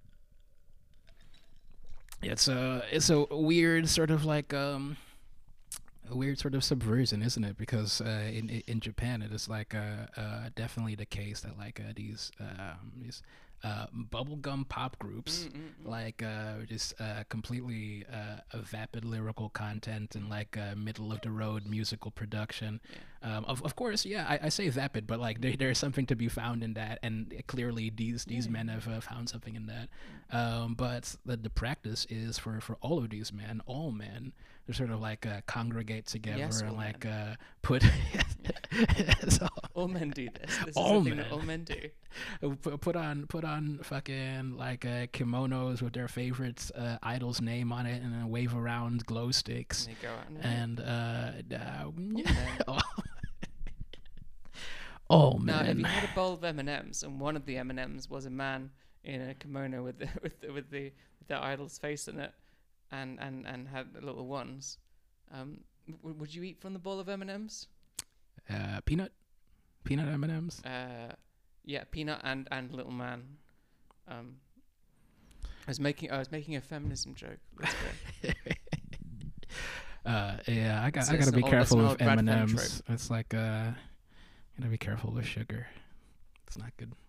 It's a it's a weird sort of like um a weird sort of subversion, isn't it? Because uh, in in in Japan, it is like uh, uh definitely the case that like uh, these um these uh bubblegum pop groups mm, mm, mm. like uh just uh completely uh a vapid lyrical content and like uh, middle of the road musical production. Yeah. Um, of of course, yeah, I, I say vapid, but like there there's something to be found in that, and clearly these these Yeah. men have uh, found something in that. Um, but the the practice is for for all of these men, all men, to sort of like uh, congregate together Yes, and all like uh, put. So, All men do this. This All is the thing men. that all men do. pu- put on put on fucking like uh, kimonos with their favorite uh, idol's name on it, and then wave around glow sticks. And they go out and, And uh, uh men. oh, oh Now, if man, you had a bowl of M and M's and one of the M and M's was a man in a kimono with the with the, with the with their idol's face in it, and and and had little ones, um, w- would you eat from the bowl of M and M's? uh, peanut, peanut M and M's. Uh, yeah, peanut and and little man. Um, I was making I was making a feminism joke. Let's go. Uh, yeah, I got It's- I it's gotta an be old- it's careful an with old Brad M and Fenn M's. It's like uh, gotta be careful with sugar. It's not good.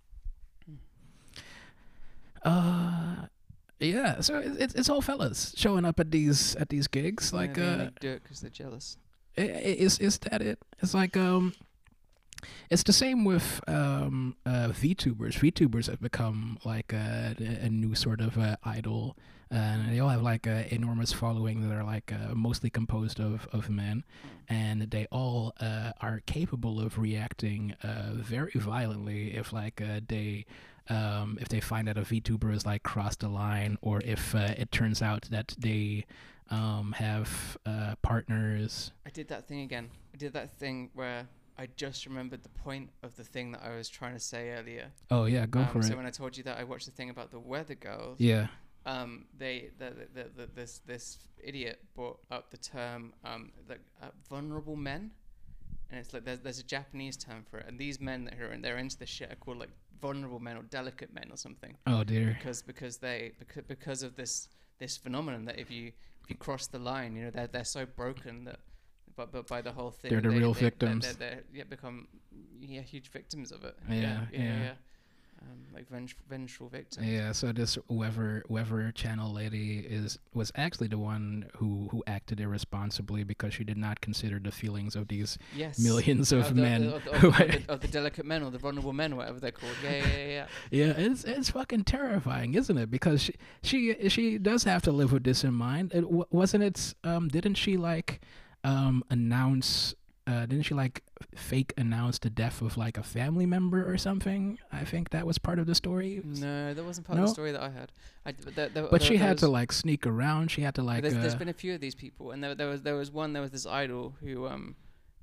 Uh, yeah. So it, it's it's all fellas showing up at these at these gigs. Yeah, Like they uh, only do it 'cause they're jealous. I- I- is is that it? It's like um, it's the same with um uh VTubers. VTubers have become like a, a new sort of uh, idol, and they all have like a enormous following that are like uh, mostly composed of of men, and they all uh, are capable of reacting uh, very violently if like uh, they. Um, if they find that a VTuber has like crossed the line, or if uh, it turns out that they um, have uh, partners. I did that thing again. I did that thing where I just remembered the point of the thing that I was trying to say earlier. Oh yeah, go um, for so it. when I told you that I watched the thing about the weather girls, Yeah. um, they the, the, the, the this this idiot brought up the term um like uh, vulnerable men, and it's like there's there's a Japanese term for it, and these men that are in, they're into this shit are called like vulnerable men or delicate men or something, Oh dear. because because they because, because of this this phenomenon that if you if you cross the line, you know they're they're so broken that. But, but by the whole thing, They're the they, real they, victims. They're, they're, yeah, become yeah huge victims of it. Yeah, yeah, yeah. yeah. yeah. Um, like venge- vengeful victims. Yeah, so this whoever whoever channel lady is was actually the one who who acted irresponsibly because she did not consider the feelings of these Yes. millions of Uh, the- men. the- of, the, who of, are- the, of the delicate men or the vulnerable men, whatever they're called. Yeah, yeah, yeah. yeah. yeah, it's it's fucking terrifying, isn't it? Because she she she does have to live with this in mind. It w- wasn't it? Um, didn't she like um announce? Uh, didn't she like fake announce the death of like a family member or something? I think that was part of the story. No, that wasn't part No? of the story that I had. I, d- there, there, But there, she there had to was- like sneak around. She had to like. There's, uh, there's been a few of these people, and there, there was there was one. There was this idol who um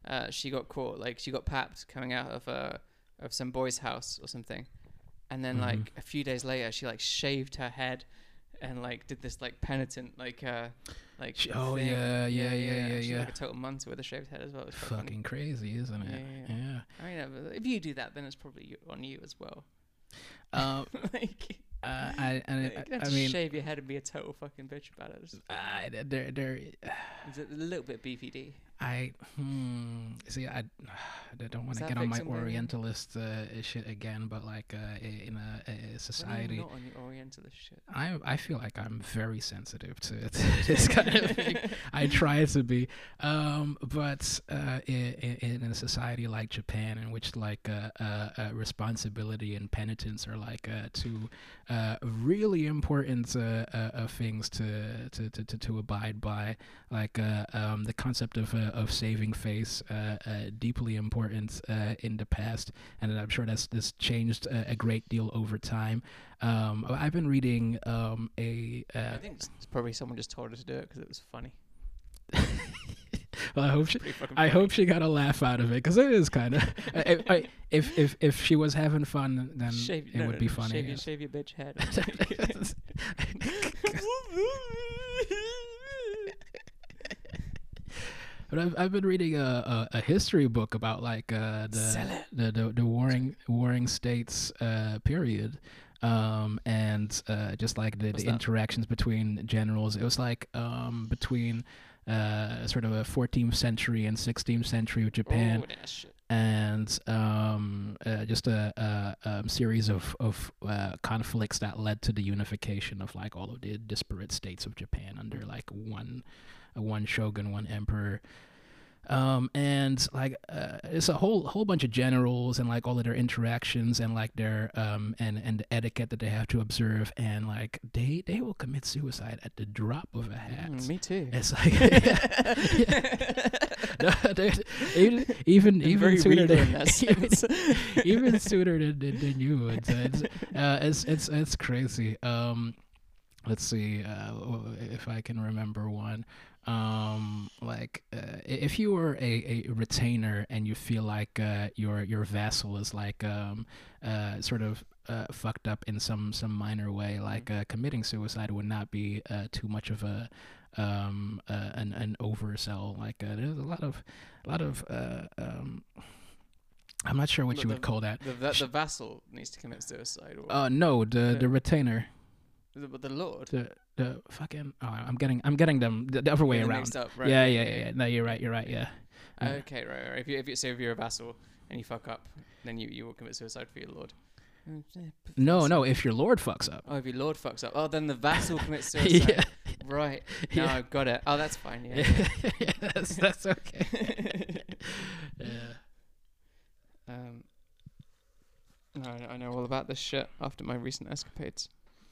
uh, she got caught. Like she got papped coming out of uh, of some boy's house or something, and then Mhm. like a few days later, she like shaved her head, and like did this like penitent like uh like Sh- oh, thing. yeah, yeah, yeah, yeah, She yeah. Like a total monster with a shaved head as well. It's quite funny. Fucking crazy, isn't it? Yeah, Yeah. I mean, uh, if you do that, then it's probably you, on you as well. Um, like, uh, I, I, you I, don't have I to mean, shave your head and be a total fucking bitch about it. It's, I, there, there. it's a little bit B P D. I hmm, see. I, I don't want Is to that get on my victim blaming? Orientalist uh, shit again, but like uh, i- in a, a society, Not on the Orientalist shit. I I feel like I'm very sensitive to, to this kind of thing. I try to be, um, but uh, in, in a society like Japan, in which like uh, uh, uh, responsibility and penitence are like uh, two uh, really important uh, uh, uh, things to to, to to to abide by, like uh, um, the concept of uh, of saving face, uh, uh, deeply important uh, in the past, and I'm sure that's this changed uh, a great deal over time. Um, I've been reading um, a. Uh, I think it's it's probably someone just told her to do it because it was funny. well, I hope she, Pretty fucking I funny. hope she got a laugh out of it because it is kind of. if, if if if she was having fun, then Shave, it no, would no, be no, funny. Shave, your, yes. shave your bitch head. But I've I've been reading a a, a history book about like uh, Sell the, it. the the the warring warring states uh, period. Um, and uh, just like the, What's the that? interactions between generals, it was like um, between uh, sort of a fourteenth century and sixteenth century of Japan, Oh, that shit. and um, uh, just a, a, um series of of uh, conflicts that led to the unification of like all of the disparate states of Japan under like one uh, one shogun, one emperor. Um, and like uh, it's a whole whole bunch of generals and like all of their interactions and like their um and and the etiquette that they have to observe, and like they they will commit suicide at the drop of a hat. Mm, me too. It's like No, they- even even I'm even very sooner regal than in that even, sense. even sooner than, than, than you. It's it's, uh, it's it's it's crazy. Um, let's see uh, if I can remember one. Um, like uh, if you were a, a retainer and you feel like uh, your your vassal is like um uh sort of uh, fucked up in some some minor way, like uh, committing suicide would not be uh, too much of a um uh, an an oversell. Like uh, there's a lot of a lot of uh um. I'm not sure what But you the- would call that. The, the, the vassal needs to commit suicide. Or Uh, no, the Yeah. the retainer, the, but the lord. the the fucking. Oh, I'm getting I'm getting them the, the other way Getting around. mixed up, right, yeah, right, yeah, right. yeah, yeah. No, you're right. You're right. Yeah. Yeah. Okay, right, right. If you if you so if you're a vassal and you fuck up, then you, you will commit suicide for your lord. No, no. If your lord fucks up. Oh, if your lord fucks up, oh, then the vassal commits suicide. yeah. Right. No, Yeah. I've got it. Oh, that's fine. Yeah. yeah, that's that's okay. yeah. um. No, I- I know all about this shit after my recent escapades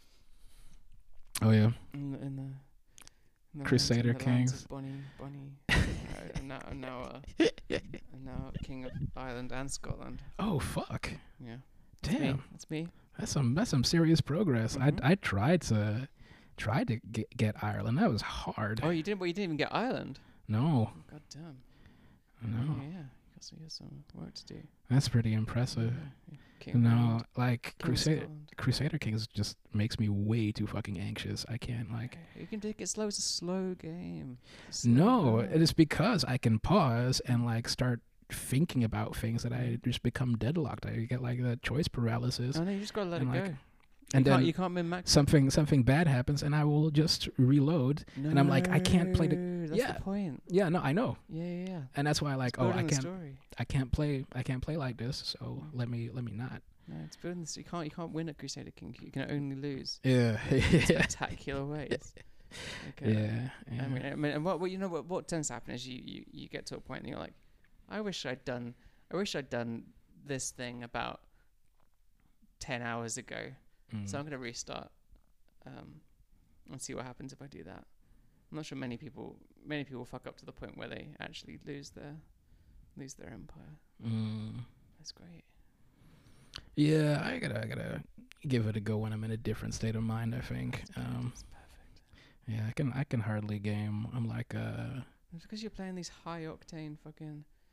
Oh yeah. in the in the, in the Crusader lands, in the lands Kings. of Bonnie, Bonnie. uh, I'm now I'm now uh, I'm now king of Ireland and Scotland. Oh fuck. Yeah. That's me. Damn. That's me. That's some that's some serious progress. Mhm. I I tried to tried to get get Ireland. That was hard. Oh, you didn't. But you didn't even get Ireland. No. Oh, God damn. No. Yeah, yeah. You got some, you got some work to do. That's pretty impressive. Yeah, yeah. King of No, Ireland, like King of Crusader Scotland. Crusader Kings just makes me way too fucking anxious. I can't like. You can take it slow. It's a slow game. It's a slow No, game. it is because I can pause and like start thinking about things that I just become deadlocked. I get like the choice paralysis, Oh no, you just gotta let and, it like, go. and you can't, then you can't min max. something something bad happens, and I will just reload. No, and I'm like, I can't play the- That's Yeah. the point. Yeah, no, I know, Yeah, yeah, yeah. and that's why like, It's oh, building I the can't, story. I can't play, I can't play like this. So Mm. let me, let me not. No, it's building. The, you can't, you can't win at Crusader King. You can only lose Yeah, in yeah, spectacular ways. Okay. yeah. yeah. I mean, I mean, and what, what you know, what, what tends to happen is you, you, you get to a point and you're like, I wish I'd done, I wish I'd done this thing about ten hours ago. Mm. So I'm gonna restart, um, and see what happens if I do that. I'm not sure many people, many people fuck up to the point where they actually lose their, lose their empire. Mm. That's great. Yeah, I gotta, I gotta give it a go when I'm in a different state of mind. I think. Um, That's perfect. yeah, I can, I can hardly game. I'm like, uh, It's because you're playing these high octane fucking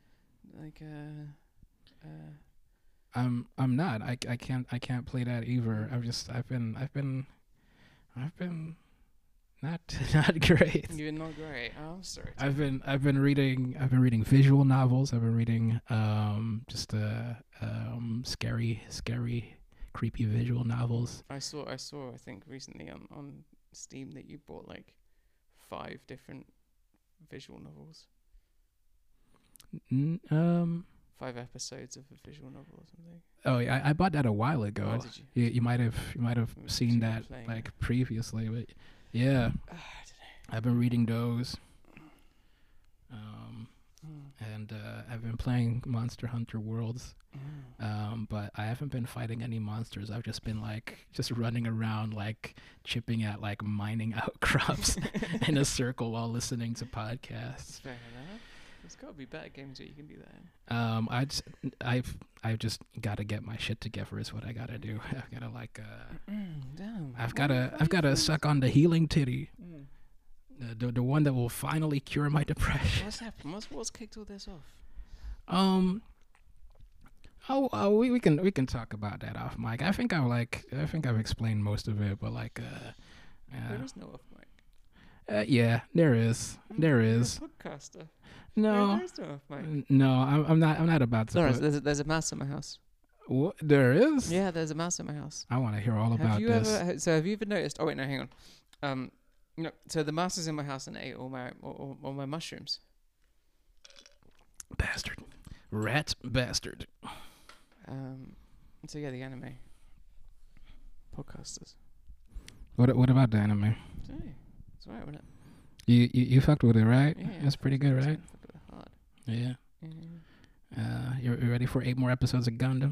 like uh, uh. I'm I'm not. I, I can't I can't play that either. I've just I've been I've been I've been not not great. You're not great. Oh, I'm sorry. I've been I've been reading I've been reading visual novels. I've been reading um just uh um scary scary creepy visual novels. I saw I saw I think recently on on Steam that you bought like five different visual novels. N- um Five episodes of a visual novel or something. oh yeah, I, I bought that a while ago. Oh, did you? You you might have you might have Maybe seen you that were playing like it. previously, but yeah, Ah, I don't know. I've been reading those. Um Mm. and uh, I've been playing Monster Hunter Worlds. Mm. Um, but I haven't been fighting any monsters. I've just been like just running around, like chipping at like mining outcrops in a circle while listening to podcasts. Fair enough. There's got to be better games where you can do that in. Um, I just, I've I've just got to get my shit together. Is what I gotta do. I've gotta like uh, Damn. I've What gotta are I've gotta you suck on the healing titty, Mm. the, the the one that will finally cure my depression. What's happened? What's what's kicked all this off? Um. Oh, uh, we we can we can talk about that off mic. I think I like I think I've explained most of it, but like uh, There uh, is no off mic. uh yeah, there is there You're a is podcaster. no There is no off mic. n- no I'm I'm not I'm not about to. Lawrence, Put, there's a, there's a mouse in my house. what there is? Yeah, there's a mouse in my house. I want to hear all Have about you this. ever? So have you ever noticed? Oh wait, no, hang on. Um, no. So the mouse is in my house and ate all my all, all, all my mushrooms. Bastard, rat bastard. Um, so yeah, the anime podcasters. What what about the anime? Hey, it's alright, wasn't it? You you, you fucked with it, right? Yeah, That's pretty good, right? Fucked with it hard. Yeah. Yeah. Uh, you you ready for eight more episodes of Gundam?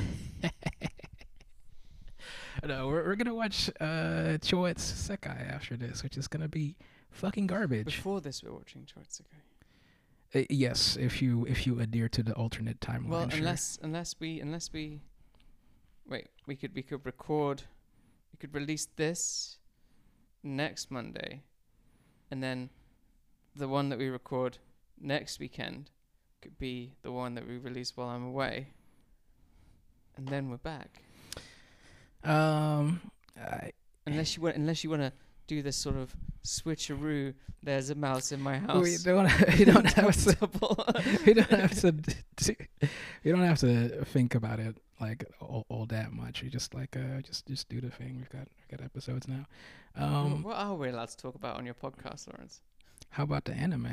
No, we're we're gonna watch uh Choet's Sekai after this, which is gonna be fucking garbage. Before this, we we're watching Chotsukai. Uh, yes, if you if you adhere to the alternate timeline. Well, sure. unless unless we unless we wait, we could we could record, we could release this next Monday, and then the one that we record next weekend could be the one that we release while I'm away, and then we're back. um, I, Unless you want, unless you want to do this sort of switcheroo. There's a mouse in my house. we don't you don't have to Double. you don't have to do, you don't have to think about it like all, all that much. You just like uh just just do the thing. We've got we've got episodes now. Um, what are we allowed to talk about on your podcast, Lawrence? how about the anime?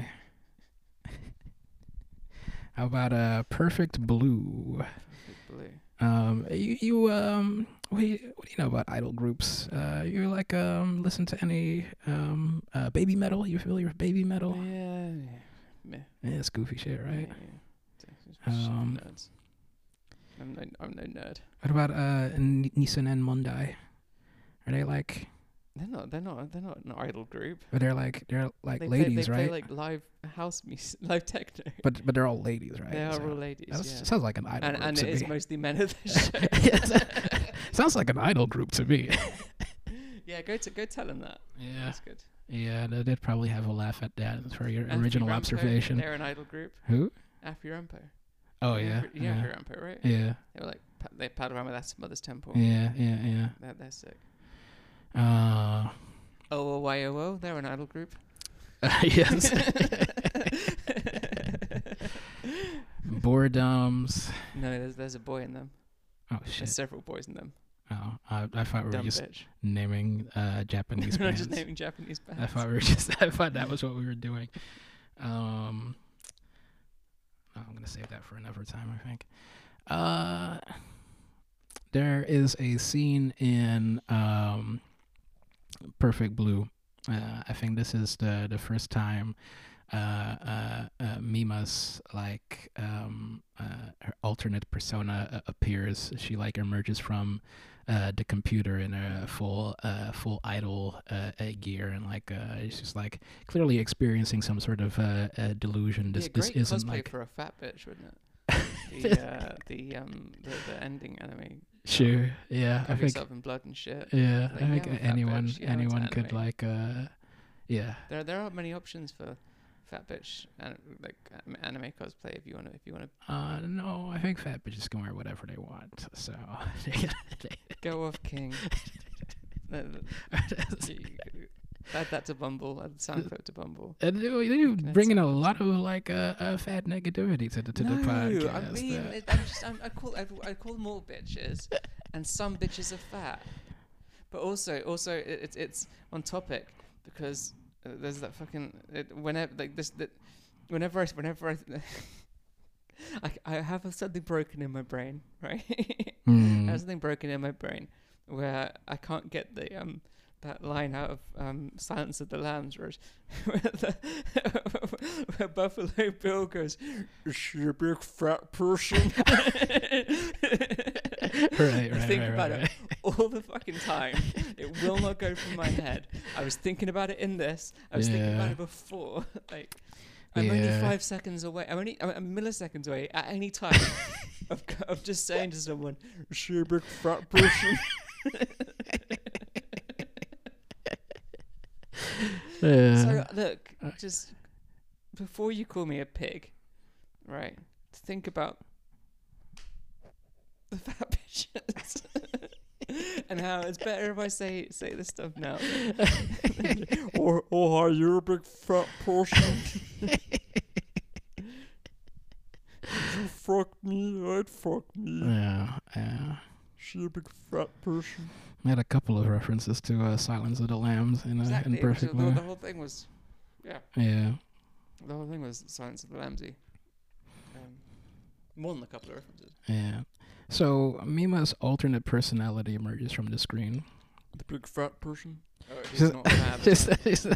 How about uh Perfect Blue? Perfect Blue. Um, you, you um, what do you, what do you know about idol groups? Uh, you like um, listen to any um, uh, baby metal? You familiar with baby metal? Yeah, yeah. Meh. Yeah, it's goofy shit, right? Yeah, yeah. It's just Um, nerds. I'm no, I'm no nerd. What about uh, N- Nissan and Mondai? Are they like? They're not. They're not. They're not an idol group. But they're like they're like they ladies, play, they right? play like live house music, live techno. but but they're all ladies, right? They are So all ladies. that's- Yeah. sounds like an idol And group and to it is me. mostly men of the show. Yes. Sounds like an idol group to me. Yeah, go to go tell them that. Yeah, That's good. yeah, they- they'd probably have a laugh at that for your Afi original Rampo, observation. They're an idol group. Who? Afi Rampo. Oh You know yeah, Afi- You know yeah, Afi Rampo, right? yeah, They were like pa- they paddle around with that's mother's temple. yeah, yeah, yeah. They're, they're sick. Uh, O O Y O O. They're an idol group. yes. Boredoms. No, there's there's a boy in them. Oh There's shit. several boys in them. Oh, I, I thought we were Dumb just bitch. naming uh, Japanese We're not bands. just naming Japanese bands. I thought we were just. I thought that was what we were doing. Um, no, I'm gonna save that for another time. I think. Uh, there is a scene in um, Perfect Blue. Uh, I think this is the the first time uh, uh, uh, Mima's like um, uh, her alternate persona uh, appears. She like emerges from uh, the computer in a full uh, full idol uh, uh, gear, and like uh, it's just like clearly experiencing some sort of uh, uh, delusion. This yeah, this great isn't cosplay like for a fat bitch, wouldn't it? the uh, the um the, the ending anime. sure, yeah. I Cover think yourself in blood and shit. yeah, Like, I yeah, think I'm a fat anyone bitch, yeah, I'm into anyone could anime. like uh, yeah. There there aren't many options for fat bitch, an- like um, anime cosplay. If you wanna, if you wanna Uh, no, I think fat bitches can wear whatever they want. So go off, King. That- Add that to Bumble. Add the sound clip to Bumble. And you, you That's bringing a awesome. lot of like uh, uh fat negativity to the to no, the podcast. I mean, uh, it, I'm just, I'm, I call, I, I call them all bitches, and some bitches are fat. But also, also, it, it's it's on topic because uh, there's that fucking it, whenever like this that whenever I whenever I. I, I have something broken in my brain, right? mm. I have something broken in my brain where I can't get the um that line out of um Silence of the Lambs, where, where, the, where Buffalo Bill goes, "Is she a big fat person?" right, right, I think right, about right, it all the fucking time. It will not go from my head. I was thinking about it in this. I was thinking about Yeah. it before. Like. I'm only Yeah. five seconds away. I'm only I'm, I'm milliseconds away at any time of of just saying to someone, "Is she a big fat person?" Yeah. So look, just before you call me a pig, right? Think about the fat bitches and how it's better if I say say this stuff now. or oh, hi, you're a big fat person. If you fuck me, I'd fuck me. yeah, yeah. She a big fat person. I had a couple of references to uh, Silence of the Lambs in, uh, Exactly. in perfect So the, way. the whole thing was, yeah, Yeah. the whole thing was Silence of the Lambsy. Um, more than a couple of references. Yeah. So Mima's alternate personality emerges from the screen. The big fat person. Oh, he's Just- not fat. Just- just-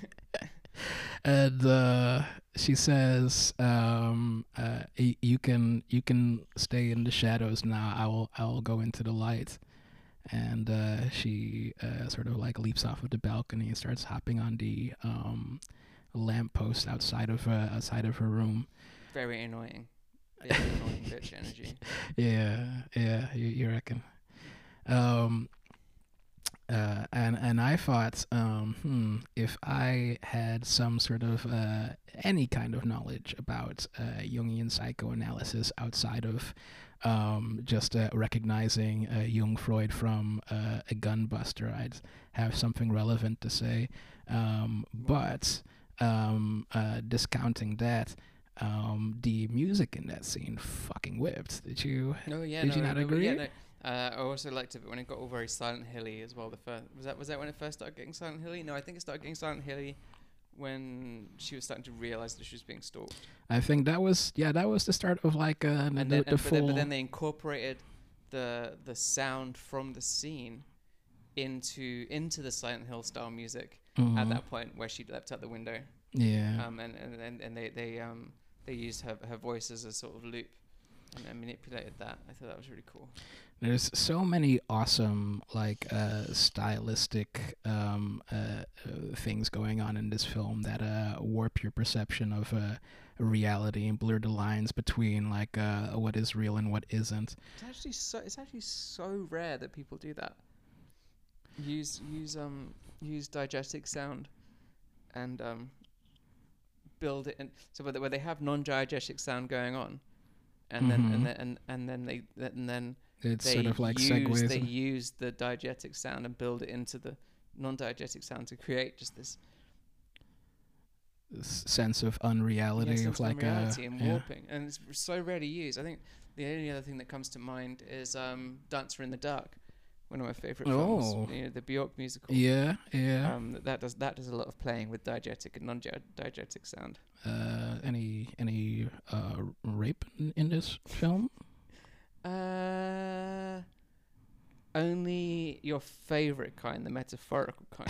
and uh, she says, um, uh, y- "You can you can stay in the shadows now. I will I will go into the light." And uh, she uh, sort of like leaps off of the balcony and starts hopping on the um, lamppost outside of uh, outside of her room. Very annoying. Very annoying bitch energy. Yeah, yeah, you, you reckon? Um, uh, and and I thought, um, hmm, if I had some sort of uh, any kind of knowledge about uh, Jungian psychoanalysis outside of um, just uh, recognizing uh, Jung Freud from uh, a gunbuster, I'd have something relevant to say. Um, but um, uh, discounting that. Um, the music in that scene fucking whipped. Did you? No, yeah, Did no, you not no, agree? Yeah, no. Uh, I also liked it when it got all very Silent Hilly as well. The first was that was that when it first started getting Silent Hilly? No, I think it started getting Silent Hilly when she was starting to realize that she was being stalked. I think that was yeah, that was the start of like uh, And the, then, the and, but, full. then, but then they incorporated the the sound from the scene into into the Silent Hill style music Mhm. at that point where she leapt out the window. Yeah. Um, and, and, and, and they they um they used her her voice as a sort of loop and, and manipulated that. I thought that was really cool. There's so many awesome like uh, stylistic um, uh, uh, things going on in this film that uh, warp your perception of uh, reality and blur the lines between like uh, what is real and what isn't. It's actually so it's actually so rare that people do that. Use use um use diegetic sound and um build it in so where they, where they have non-diegetic sound going on, and then Mhm. and then and, and then they and then It's they sort of like use segues. they and- use the diegetic sound and build it into the non-diegetic sound to create just this s- sense of unreality yeah, of sense like reality uh, and yeah. warping, and it's so rarely used. I think the only other thing that comes to mind is um, Dancer in the Dark, one of my favorite films. Oh. You know, the Bjork musical. Yeah, yeah. Um, that, that does that does a lot of playing with diegetic and non-diegetic sound. Uh, any any uh, rape in, in this film? Uh, only your favorite kind, the metaphorical kind.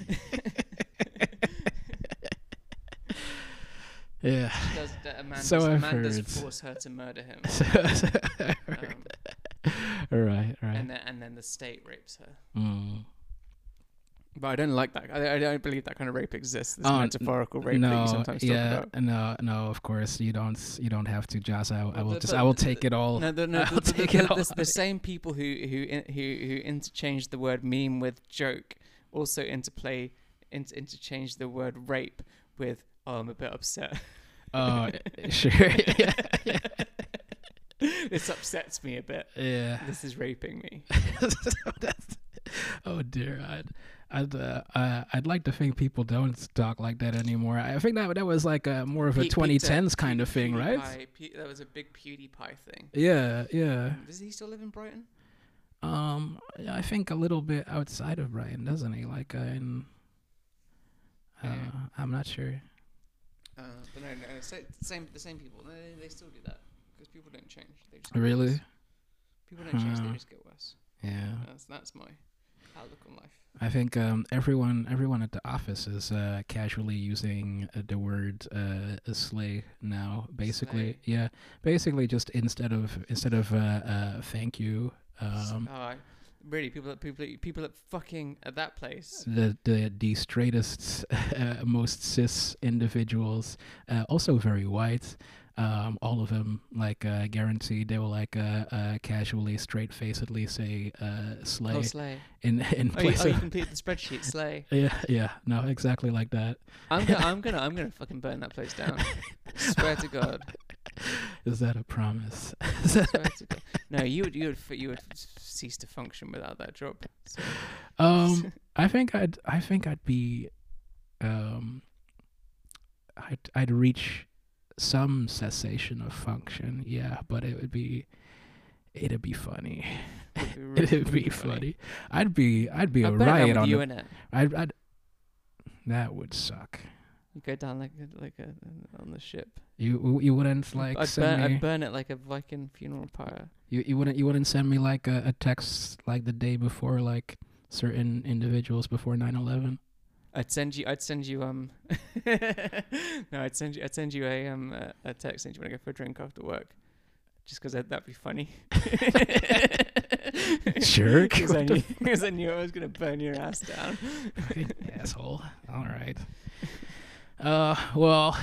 Yeah. She does, that a man So does, a I've man does heard. force her to murder him. So- so I've heard. Um, right, right. and then and then the state rapes her. Mm. But I don't like that. I, I don't believe that kind of rape exists. This Oh, n- metaphorical rape no, that you sometimes yeah, talk about. no, no. Of course, you don't. You don't have to, Jazz. I, I Well, will the- just. but I will the- take it all. No, the, no, I'll the, the, take the, it all. the, the same people who who in, who who interchange the word meme with joke also interplay inter- interchange the word rape with, oh, I'm a bit upset. Oh, sure. yeah, yeah. This upsets me a bit. Yeah. This is raping me. That's, oh dear, I'd, I'd, uh, uh, I'd like to think people don't talk like that anymore. I think that that was like a more of a Pe- twenty tens Peter- kind of thing, right? PewDiePie- Pe- that was a big PewDiePie thing. Yeah, yeah. Does he still live in Brighton? Um, I think a little bit outside of Brighton, doesn't he? Like uh, in, uh, Yeah. I'm not sure. Uh, but no, no, sa- same the same people. They, they still do that because people don't change. They just get Really? worse. People don't change. They Huh. just get worse. Yeah. That's that's my outlook on life. I think um, everyone everyone at the office is uh, casually using uh, the word uh, slay now. Basically, Slay. yeah. Basically, just instead of instead of uh, uh, thank you, um, oh, I, really, people that people that- people that fucking at that place. the the the straightest, uh, most cis individuals, uh, also very white. Um, all of them, like uh, guaranteed, they will like uh, uh, casually, straight-facedly say uh, slay Oh, slay. in in Oh, you, place oh, you of complete the spreadsheet. Slay. yeah yeah no exactly like that. I'm gonna I'm gonna I'm gonna fucking burn that place down. Swear to God. Is that a promise? Swear to God. No, you would you would f- you would f- cease to function without that job. So. um, I think I'd I think I'd be, um, I'd I'd reach some cessation of function, yeah, but it would be, it'd be funny. Would be really, It'd be really funny. I'd be I'd be I'd a burn it down riot with on you the, in it. I'd I'd that would suck. You go down like a, like a on the ship. You you wouldn't like I'd send burn me I'd burn it like a Viking funeral pyre. you you wouldn't you wouldn't send me like a, a text like the day before like certain individuals before nine eleven. I'd send you. I'd send you. Um. no, I'd send you. I'd send you a um a, a text saying, "Do you want to go for a drink after work?" Just because that'd be funny. Sure. Because I, knew- 'cause I knew I was gonna burn your ass down. Asshole. All right. Uh, well.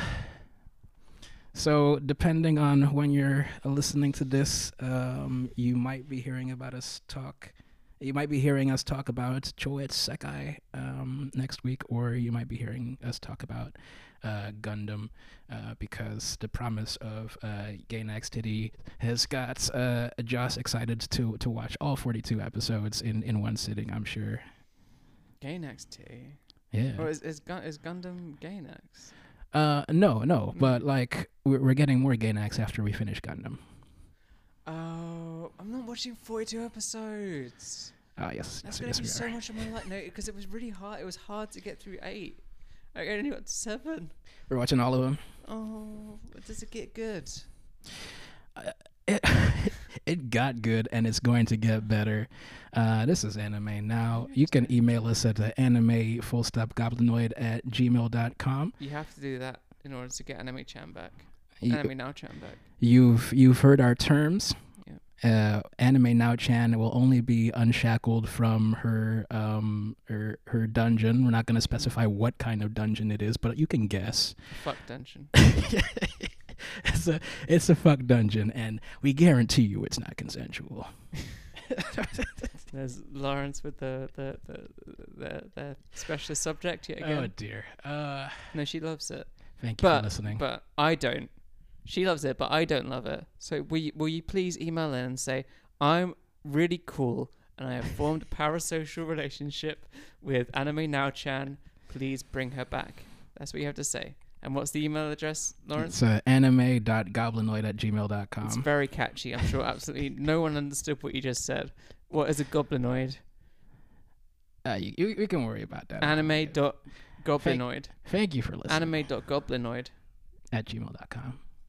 So depending on when you're listening to this, um, you might be hearing about us talk. You might be hearing us talk about Choet Sekai um, next week, or you might be hearing us talk about uh, Gundam, uh, because the promise of uh, Gainax Titty has got uh, Joss excited to to watch all forty-two episodes in, in one sitting, I'm sure. Gainax T. Yeah. Or is is, Gun- is Gundam Gainax? Uh, no, no, but like we're, we're getting more Gainax after we finish Gundam. Oh, I'm not watching forty-two episodes. Oh yes, That's yes, gonna yes be we so are. much of my life. No, because it was really hard. It was hard to get through eight. I only got to seven. We're watching all of them. Oh, does it get good? It, it got good and it's going to get better. Uh, this is Anime Now. You can email us at uh, anime full stop goblinoid at gmail dot com. You have to do that in order to get Anime Chan back. You, Anime Now Chan back. you've you've heard our terms. Yeah. Uh, Anime Now Chan will only be unshackled from her um her her dungeon. We're not going to specify what kind of dungeon it is, but you can guess. Fuck dungeon. It's a it's a fuck dungeon, and we guarantee you it's not consensual. There's Lawrence with the the the the, the specialist subject yet Oh again. dear. Uh, No, she loves it, thank you but for listening. but I don't. She loves it, but I don't love it. So will you, will you please email in and say I'm really cool and I have formed a parasocial relationship with Anime Now Chan. Please bring her back. That's what you have to say. And what's the email address, Lawrence? It's uh, anime dot goblinoid at gmail dot com. It's very catchy. I'm sure absolutely no one understood what you just said. What is a goblinoid? Uh, you, you, you can worry about that. Anime dot goblinoid. Thank you for listening. Anime dot goblinoid. At gmail dot com.